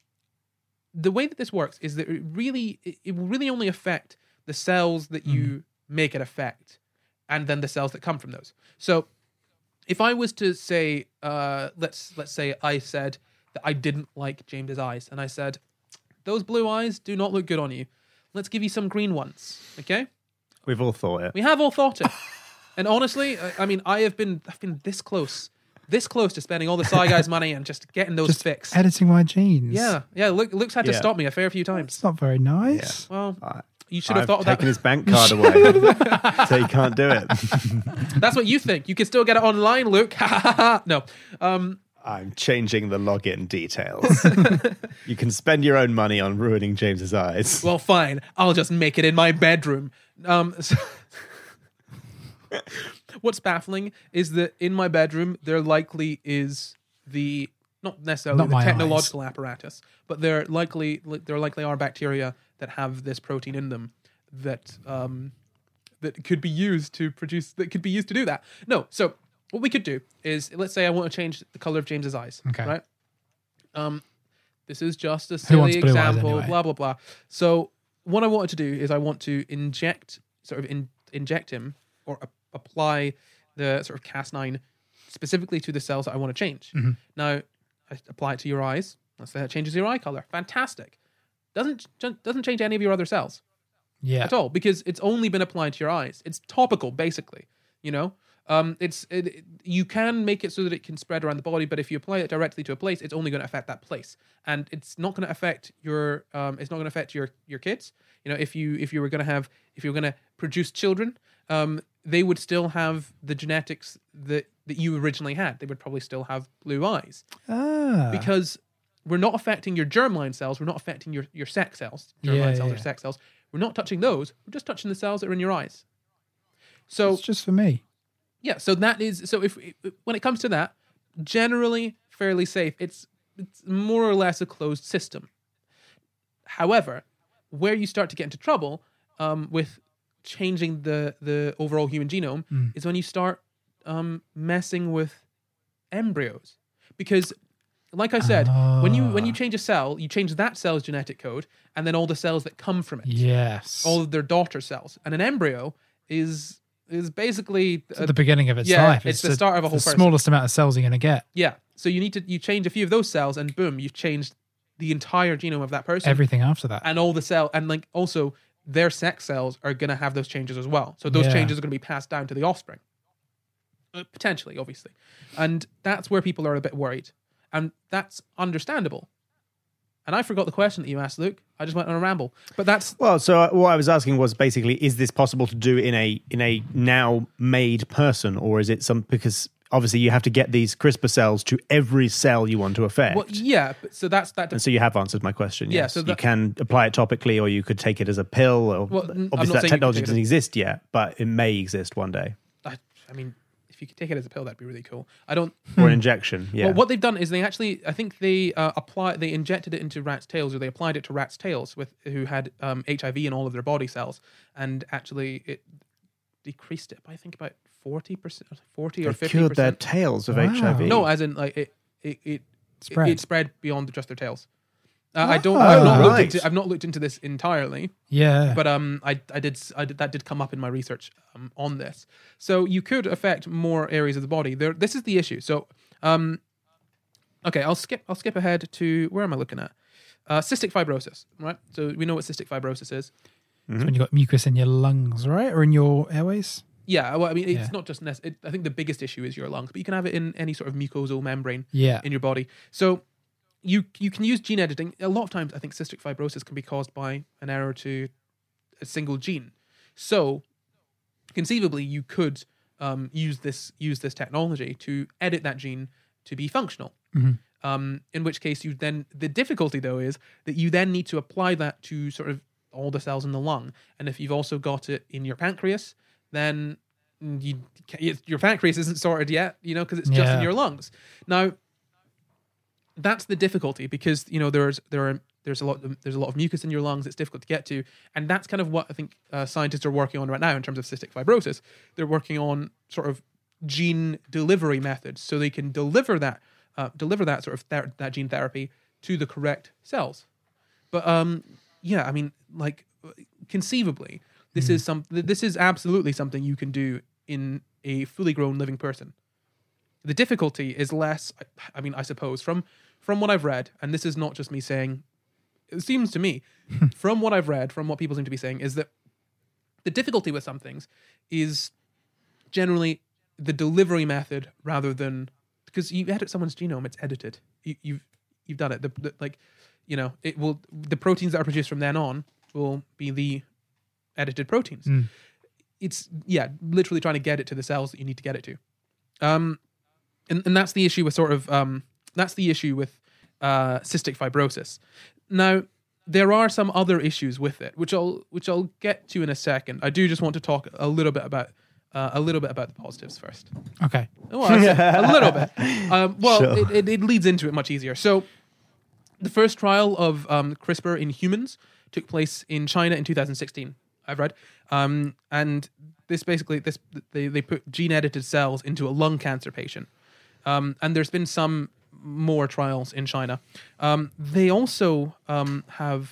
The way that this works is that it will really only affect the cells that you make it affect, and then the cells that come from those. So if I was to say, let's say I said that I didn't like James's eyes, and I said, those blue eyes do not look good on you. Let's give you some green ones, okay? We've all thought it. We have all thought it. And honestly, I mean, I've been this close to spending all the Sci Guys money and just getting those fixed. Editing my genes. Yeah. Luke's had to stop me a fair few times. It's not very nice. Well, you should have thought of that. I've taken his bank card away, so he can't do it. That's what you think. You can still get it online, Luke. No. I'm changing the login details. You can spend your own money on ruining James's eyes. Well, fine. I'll just make it in my bedroom. What's baffling is that in my bedroom, there likely is not necessarily the technological apparatus, but there likely are bacteria that have this protein in them that could be used to do that. No, so what we could do is, let's say I want to change the color of James's eyes. Okay. Right? This is just a silly example, anyway? Blah, blah, blah. So what I wanted to do is I want to inject him or apply the sort of Cas9 specifically to the cells that I want to change. Mm-hmm. Now, I apply it to your eyes. Let's say that changes your eye color. Fantastic. Doesn't change any of your other cells. Yeah. At all, because it's only been applied to your eyes. It's topical, basically. You can make it so that it can spread around the body, but if you apply it directly to a place, it's only going to affect that place, and it's not going to affect your kids. If you were going to produce children, they would still have the genetics that you originally had. They would probably still have blue eyes. Because we're not affecting your germline cells. We're not affecting your sex cells. Germline cells or sex cells. We're not touching those. We're just touching the cells that are in your eyes. So it's just for me. Yeah. So if when it comes to that, generally fairly safe. It's more or less a closed system. However, where you start to get into trouble with changing the overall human genome is when you start messing with embryos, because like I said, when you change a cell, you change that cell's genetic code and then all the cells that come from it. Yes. All of their daughter cells. And an embryo is basically the beginning of its life. It's the start of a whole person. The smallest amount of cells you're going to get. Yeah. So you change a few of those cells and boom, you've changed the entire genome of that person. Everything after that. And all the cell, and like also their sex cells are going to have those changes as well. So those changes are going to be passed down to the offspring. Potentially, obviously. And that's where people are a bit worried. And that's understandable. And I forgot the question that you asked, Luke. I just went on a ramble. But that's... Well, so what I was asking was basically, is this possible to do in a now made person? Or is it because obviously you have to get these CRISPR cells to every cell you want to affect. Well, yeah. So that's that. And so you have answered my question. Yeah, Yes. so you can apply it topically, or you could take it as a pill. Or Well, I'm not obviously, that saying you technology can take it doesn't exist yet, but it may exist one day. I mean, if you could take it as a pill, that'd be really cool. I don't. Or an injection. Yeah. Well, what they've done is they actually, I think they they injected it into rats' tails, or they applied it to rats' tails who had HIV in all of their body cells, and actually it decreased it by I think about 40%, 40 or 50%. Cured their tails of HIV. No, as in like it spread beyond just their tails. I don't. Right. I've not looked into this entirely. Yeah. But I did that did come up in my research on this. So you could affect more areas of the body. This is the issue. So okay, I'll skip ahead to where am I looking at? Cystic fibrosis, right? So we know what cystic fibrosis is. It's when you've got mucus in your lungs, right? Or in your airways? Yeah, well, I mean, it's not just I think the biggest issue is your lungs, but you can have it in any sort of mucosal membrane in your body. So you can use gene editing. A lot of times, I think cystic fibrosis can be caused by an error to a single gene. So conceivably, you could use this technology to edit that gene to be functional. In which case, the difficulty though is that you then need to apply that to sort of all the cells in the lung, and if you've also got it in your pancreas, then your pancreas isn't sorted yet, because it's just in your lungs. Now, that's the difficulty because there's a lot of mucus in your lungs. It's difficult to get to, and that's kind of what I think scientists are working on right now in terms of cystic fibrosis. They're working on sort of gene delivery methods so they can deliver that sort of that gene therapy to the correct cells. But I mean, like conceivably, this is absolutely something you can do in a fully grown living person. The difficulty is less. I mean, I suppose from what I've read, and this is not just me saying. It seems to me, from what I've read, from what people seem to be saying, is that the difficulty with some things is generally the delivery method rather than because you edit someone's genome, it's edited. You've done it. It will the proteins that are produced from then on will be the edited proteins. It's literally trying to get it to the cells that you need to get it to, and that's the issue with cystic fibrosis. Now, there are some other issues with it, which I'll get to in a second. I do just want to talk a little bit about the positives first. Okay. Well, a little bit. Sure. It leads into it much easier. So, the first trial of CRISPR in humans took place in China in 2016. I've read, and this basically they put gene edited cells into a lung cancer patient, and there's been some more trials in China. They also have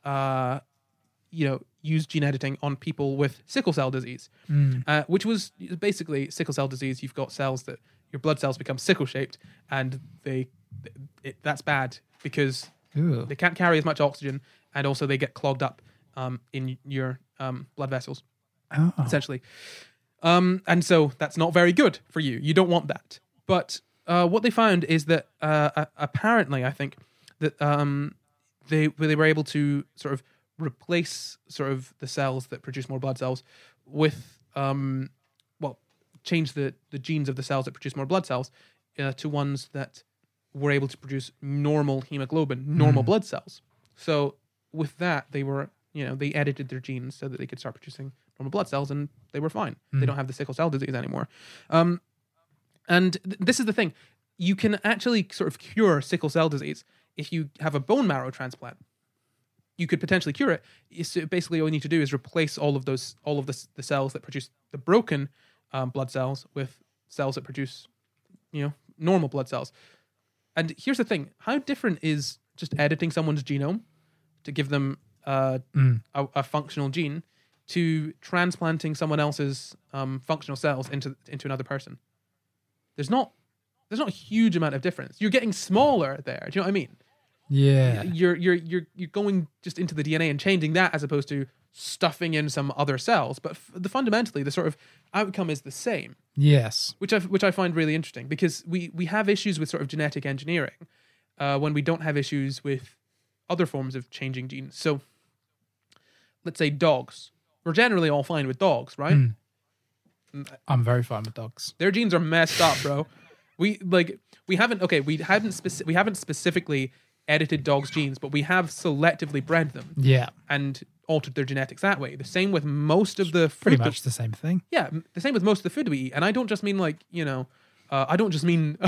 used gene editing on people with sickle cell disease, which was basically sickle cell disease. You've got cells that your blood cells become sickle shaped, and that's bad because they can't carry as much oxygen, and also they get clogged up in your blood vessels, essentially. And so that's not very good for you. You don't want that. But what they found is that apparently, I think that they were able to sort of replace sort of the cells that produce more blood cells with change the genes of the cells that produce more blood cells to ones that were able to produce normal hemoglobin, normal blood cells. So with that, they were they edited their genes so that they could start producing normal blood cells, and they were fine. They don't have the sickle cell disease anymore. And this is the thing. You can actually sort of cure sickle cell disease if you have a bone marrow transplant. You could potentially cure it. So basically, all you need to do is replace all of the cells that produce the broken blood cells with cells that produce, normal blood cells. And here's the thing. How different is just editing someone's genome to give them a functional gene to transplanting someone else's functional cells into another person? There's not a huge amount of difference. You're getting smaller there. Do you know what I mean? Yeah. You're going just into the DNA and changing that as opposed to stuffing in some other cells. But fundamentally, the sort of outcome is the same. Yes. Which I find really interesting because we have issues with sort of genetic engineering when we don't have issues with other forms of changing genes. So let's say dogs. We're generally all fine with dogs, right? I'm very fine with dogs. Their genes are messed up, bro. We haven't specifically edited dogs' genes, but we have selectively bred them. Yeah. And altered their genetics that way. The same with most of the food. Pretty much the same thing. Yeah, the same with most of the food we eat. And I don't just mean I don't just mean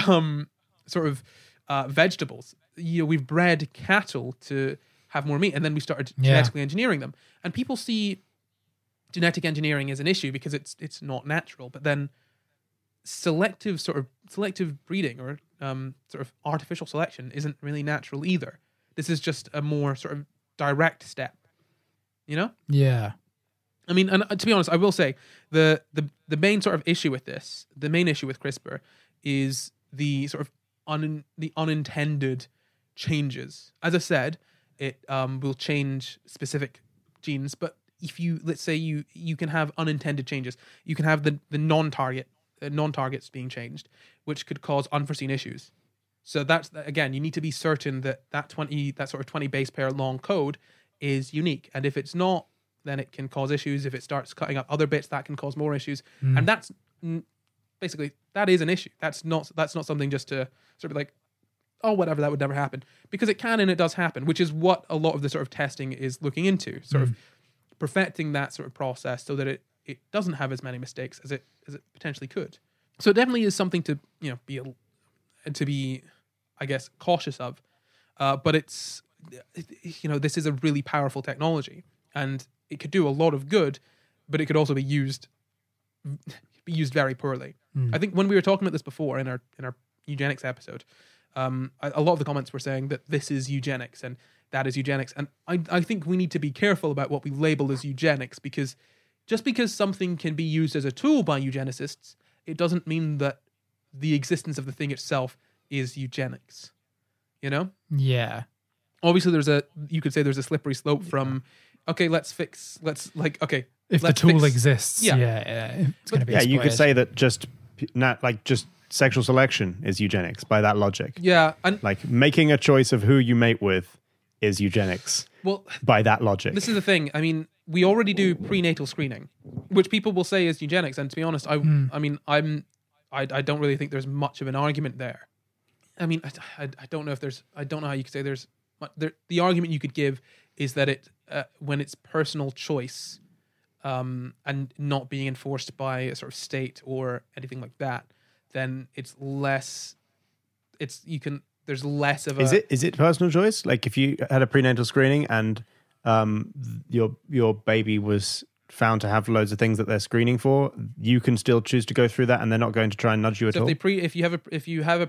vegetables. We've bred cattle to have more meat, and then we started genetically engineering them. And people see genetic engineering as an issue because it's not natural. But then selective breeding or sort of artificial selection isn't really natural either. This is just a more sort of direct step. You know? Yeah. I mean, and to be honest, I will say the main sort of issue with this, the main issue with CRISPR is the sort of the unintended changes. As I said, it will change specific genes, but if let's say you can have unintended changes, you can have the non-targets being changed, which could cause unforeseen issues. So that's, again, you need to be certain that 20 base pair long code is unique. And if it's not, then it can cause issues. If it starts cutting up other bits, that can cause more issues. And that's basically, that is an issue. That's not something just to sort of like, oh, whatever, that would never happen. Because it can and it does happen, which is what a lot of the sort of testing is looking into, sort of perfecting that sort of process so that it doesn't have as many mistakes as it potentially could. So it definitely is something to be, I guess, cautious of. But it's, this is a really powerful technology, and it could do a lot of good, but it could also be used very poorly. I think when we were talking about this before in our eugenics episode, a lot of the comments were saying that this is eugenics and that is eugenics, and I think we need to be careful about what we label as eugenics, because just because something can be used as a tool by eugenicists, it doesn't mean that the existence of the thing itself is eugenics. You know? Yeah. Obviously, you could say there's a slippery slope from, okay, if the tool exists, it's going to be. Yeah, you could say that just sexual selection is eugenics by that logic. Yeah, and like making a choice of who you mate with is eugenics. Well, by that logic, this is the thing. I mean, we already do prenatal screening, which people will say is eugenics, and to be honest, I don't really think there's much of an argument there. I mean, I don't know how you could say there's. The argument you could give is that it when it's personal choice and not being enforced by a sort of state or anything like that, then it's less. There's less of a. Is it personal choice? Like if you had a prenatal screening and your baby was found to have loads of things that they're screening for, you can still choose to go through that, and they're not going to try and nudge you at all. If you have a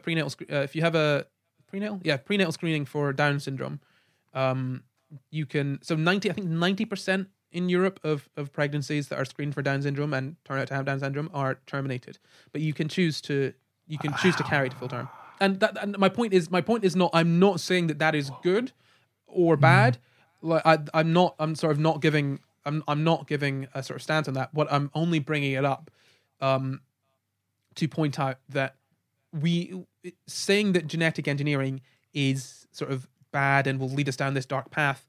prenatal screening for Down syndrome, you can. So 90% in Europe of pregnancies that are screened for Down syndrome and turn out to have Down syndrome are terminated, but you can choose to carry to full term. And my point is not. I'm not saying that is good or bad. Like I'm not giving a sort of stance on that. What I'm only bringing it up to point out that saying that genetic engineering is sort of bad and will lead us down this dark path.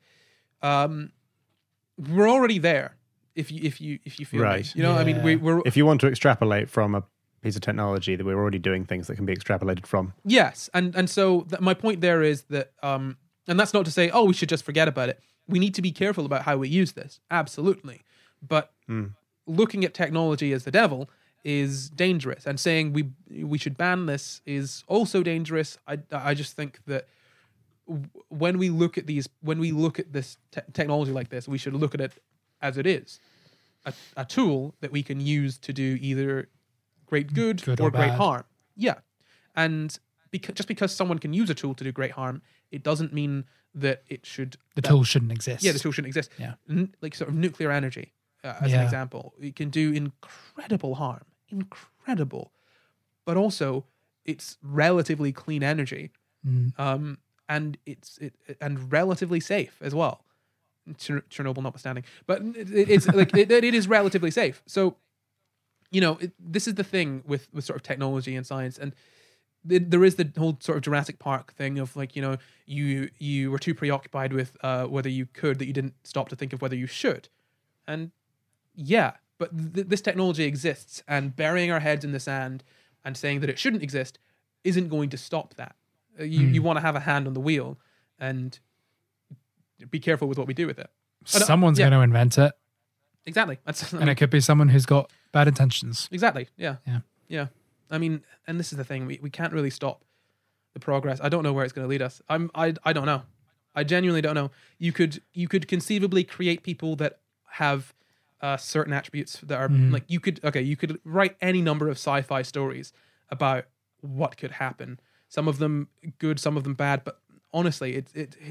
We're already there. If you feel right, me. You know, I mean, we're if you want to extrapolate from a piece of technology that we're already doing things that can be extrapolated from. Yes, and so my point there is that, and that's not to say, we should just forget about it. We need to be careful about how we use this, absolutely. But looking at technology as the devil is dangerous, and saying we should ban this is also dangerous. I just think that when we look at this technology like this, we should look at it as it is, a tool that we can use to do either great good or great harm. Yeah. And just because someone can use a tool to do great harm, it doesn't mean that it should... The tool shouldn't exist. Yeah, the tool shouldn't exist. Yeah. Like sort of nuclear energy, as an example. It can do incredible harm. Incredible. But also, it's relatively clean energy. And and relatively safe as well. Chernobyl notwithstanding. But it's like it is relatively safe. So, this is the thing with sort of technology and science, and there is the whole sort of Jurassic Park thing of like, you were too preoccupied with whether you could that you didn't stop to think of whether you should. And yeah, But this technology exists, and burying our heads in the sand and saying that it shouldn't exist isn't going to stop that. You want to have a hand on the wheel and be careful with what we do with it. Someone's going to invent it. Exactly. And it could be someone who's got bad intentions. Exactly. Yeah. Yeah. I mean, and this is the thing. We can't really stop the progress. I don't know where it's going to lead us. I don't know. I genuinely don't know. You could conceivably create people that have certain attributes that are like you could write any number of sci-fi stories about what could happen. Some of them good, some of them bad, but honestly,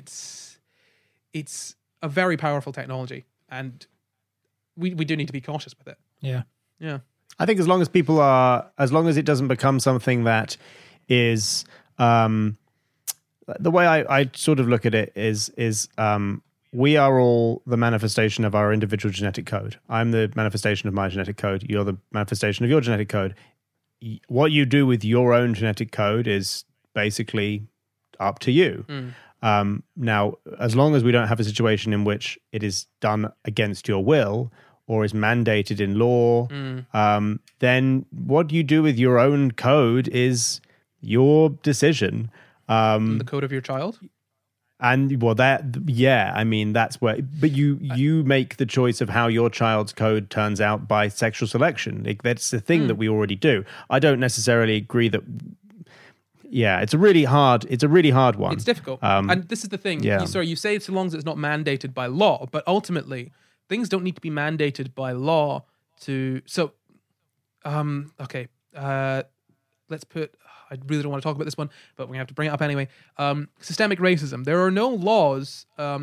it's a very powerful technology, and we do need to be cautious with it. Yeah. I think as long as it doesn't become something that is the way I sort of look at it is we are all the manifestation of our individual genetic code. I'm the manifestation of my genetic code. You're the manifestation of your genetic code. What you do with your own genetic code is basically up to you. Now, as long as we don't have a situation in which it is done against your will or is mandated in law, then what you do with your own code is your decision. The code of your child? And well, that's where. But you make the choice of how your child's code turns out by sexual selection. That's the thing that we already do. I don't necessarily agree that. Yeah, it's a really hard one. It's difficult, and this is the thing. Yeah. You say so long as it's not mandated by law, but ultimately things don't need to be mandated by law to. So, okay, let's put. I really don't want to talk about this one, but we're going to have to bring it up anyway. Systemic racism. There are no laws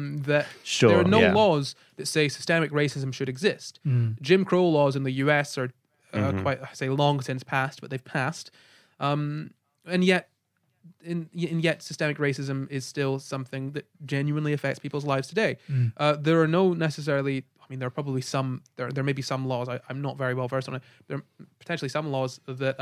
laws that say systemic racism should exist. Jim Crow laws in the US are quite, I say, long since passed, but they've passed. And yet systemic racism is still something that genuinely affects people's lives today. There are no necessarily... I mean, there are probably some... There may be some laws. I'm not very well versed on it. There are potentially some laws that...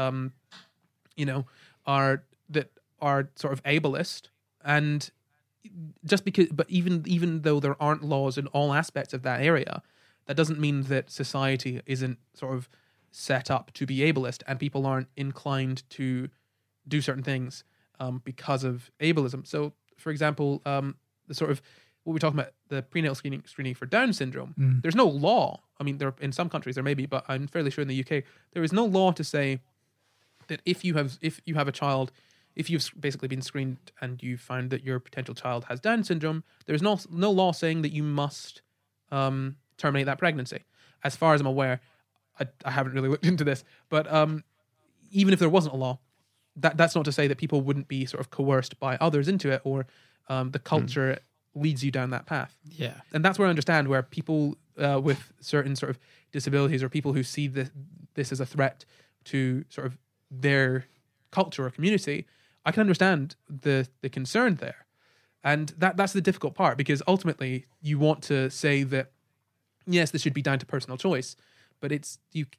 are sort of ableist, and just because, but even though there aren't laws in all aspects of that area, that doesn't mean that society isn't sort of set up to be ableist, and people aren't inclined to do certain things because of ableism. So, for example, the sort of what we're talking about, the prenatal screening for Down syndrome. There's no law. I mean, there in some countries there may be, but I'm fairly sure in the UK there is no law to say that if you have a child, if you've basically been screened and you found that your potential child has Down syndrome, there's no law saying that you must terminate that pregnancy. As far as I'm aware, I haven't really looked into this, but even if there wasn't a law, that's not to say that people wouldn't be sort of coerced by others into it, or the culture leads you down that path. Yeah. And that's where I understand where people with certain sort of disabilities, or people who see this as a threat to sort of their culture or community, I can understand the concern there. And that's the difficult part, because ultimately you want to say that yes, this should be down to personal choice, but it's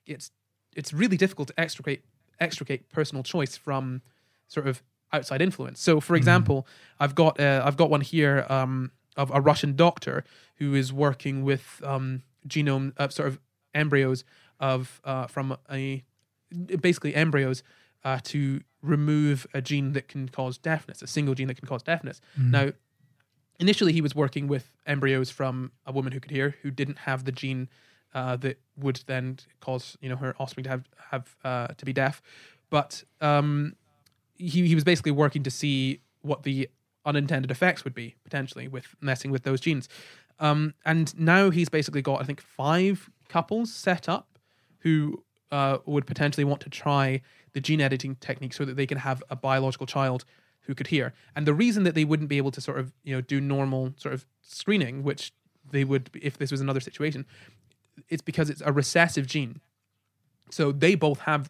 really difficult to extricate personal choice from sort of outside influence. So, for example, I've got one here of a Russian doctor who is working with genome sort of embryos of from basically embryos to remove a gene that can cause deafness, a single gene that can cause deafness. Now, initially he was working with embryos from a woman who could hear, who didn't have the gene that would then cause her offspring to have to be deaf. But he was basically working to see what the unintended effects would be potentially with messing with those genes. And now he's basically got, I think, 5 couples set up who would potentially want to try the gene editing technique so that they can have a biological child who could hear. And the reason that they wouldn't be able to sort of do normal sort of screening, which they would if this was another situation, it's because it's a recessive gene. So they both have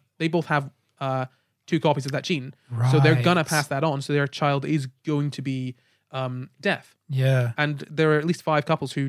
2 copies of that gene. Right. So they're gonna pass that on. So their child is going to be deaf. Yeah. And there are at least 5 couples who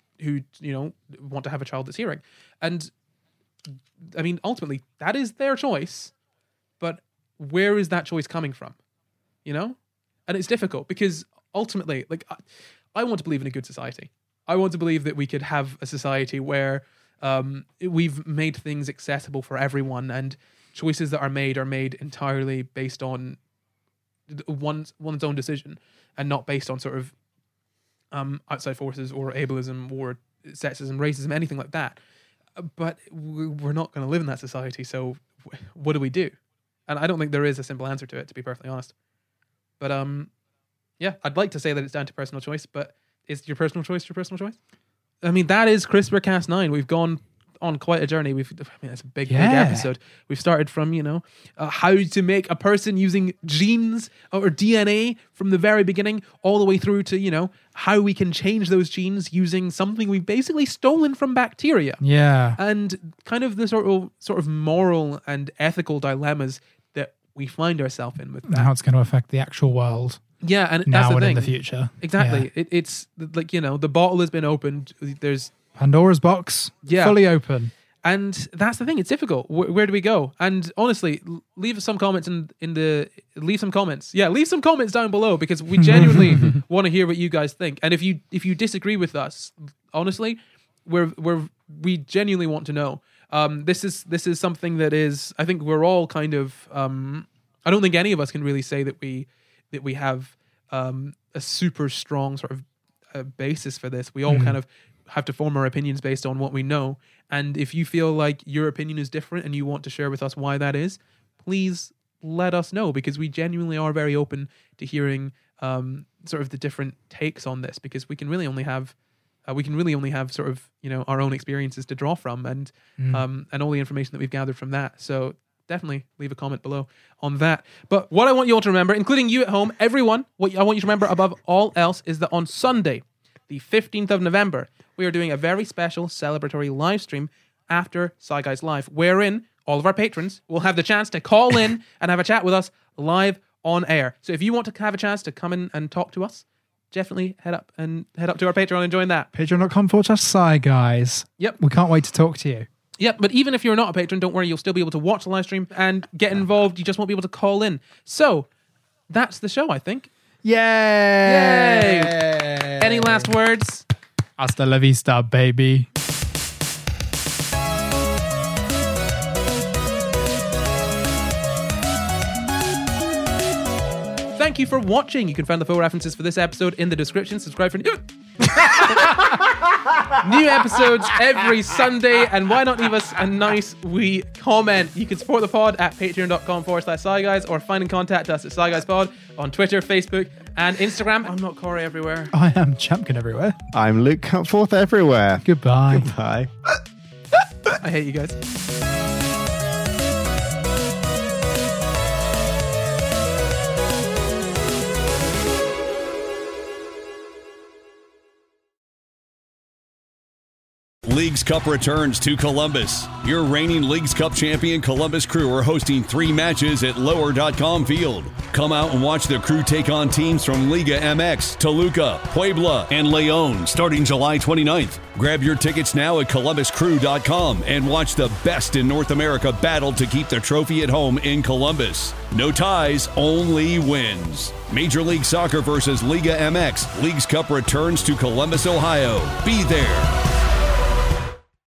want to have a child that's hearing. And I mean, ultimately, that is their choice. But where is that choice coming from? And it's difficult because ultimately, like, I want to believe in a good society. I want to believe that we could have a society where we've made things accessible for everyone, and choices that are made entirely based on one's own decision, and not based on sort of outside forces or ableism or sexism, racism, anything like that. But we're not going to live in that society, so what do we do? And I don't think there is a simple answer to it, to be perfectly honest. But yeah, I'd like to say that it's down to personal choice, but is your personal choice your personal choice? I mean, that is CRISPR Cas9. We've gone on quite a journey. It's a big episode. We've started from, how to make a person using genes or DNA from the very beginning, all the way through to, how we can change those genes using something we've basically stolen from bacteria. Yeah. And kind of the sort of moral and ethical dilemmas that we find ourselves in with that. How it's going to affect the actual world. Yeah, and now that's the and thing. in the future. Exactly. Yeah. It's like, the bottle has been opened. There's Pandora's box, fully open. And that's the thing. It's difficult. Where do we go? And honestly, leave some comments leave some comments. Yeah, leave some comments down below, because we genuinely want to hear what you guys think. And if you disagree with us, honestly, we genuinely want to know. This is something that is, I think we're all kind of, I don't think any of us can really say that we have a super strong sort of basis for this. We all kind of have to form our opinions based on what we know. And if you feel like your opinion is different and you want to share with us why that is, please let us know, because we genuinely are very open to hearing sort of the different takes on this, because we can really only have sort of, our own experiences to draw from, and all the information that we've gathered from that. So definitely leave a comment below on that. But what I want you all to remember, including you at home, everyone, what I want you to remember above all else is that on Sunday, the 15th of November, we are doing a very special celebratory live stream after Sci Guys Live, wherein all of our patrons will have the chance to call in and have a chat with us live on air. So if you want to have a chance to come in and talk to us, definitely head up to our Patreon and join that. Patreon.com/Sci Guys. Yep. We can't wait to talk to you. Yep, but even if you're not a patron, don't worry, you'll still be able to watch the live stream and get involved. You just won't be able to call in. So that's the show, I think. Yay! Any last words? Hasta la vista, baby. Thank you for watching. You can find the full references for this episode in the description. Subscribe for new episodes every Sunday. And why not leave us a nice wee comment? You can support the pod at patreon.com/SciGuys, or find and contact us at SciGuysPod on Twitter, Facebook, and Instagram. I'm not Corey everywhere. I am Champkin everywhere. I'm Luke Cutforth everywhere. Goodbye. Goodbye. I hate you guys. Leagues Cup returns to Columbus. Your reigning Leagues Cup champion Columbus Crew are hosting 3 matches at Lower.com Field. Come out and watch the Crew take on teams from Liga MX, Toluca, Puebla, and León starting July 29th. Grab your tickets now at ColumbusCrew.com and watch the best in North America battle to keep the trophy at home in Columbus. No ties, only wins. Major League Soccer versus Liga MX. Leagues Cup returns to Columbus, Ohio. Be there.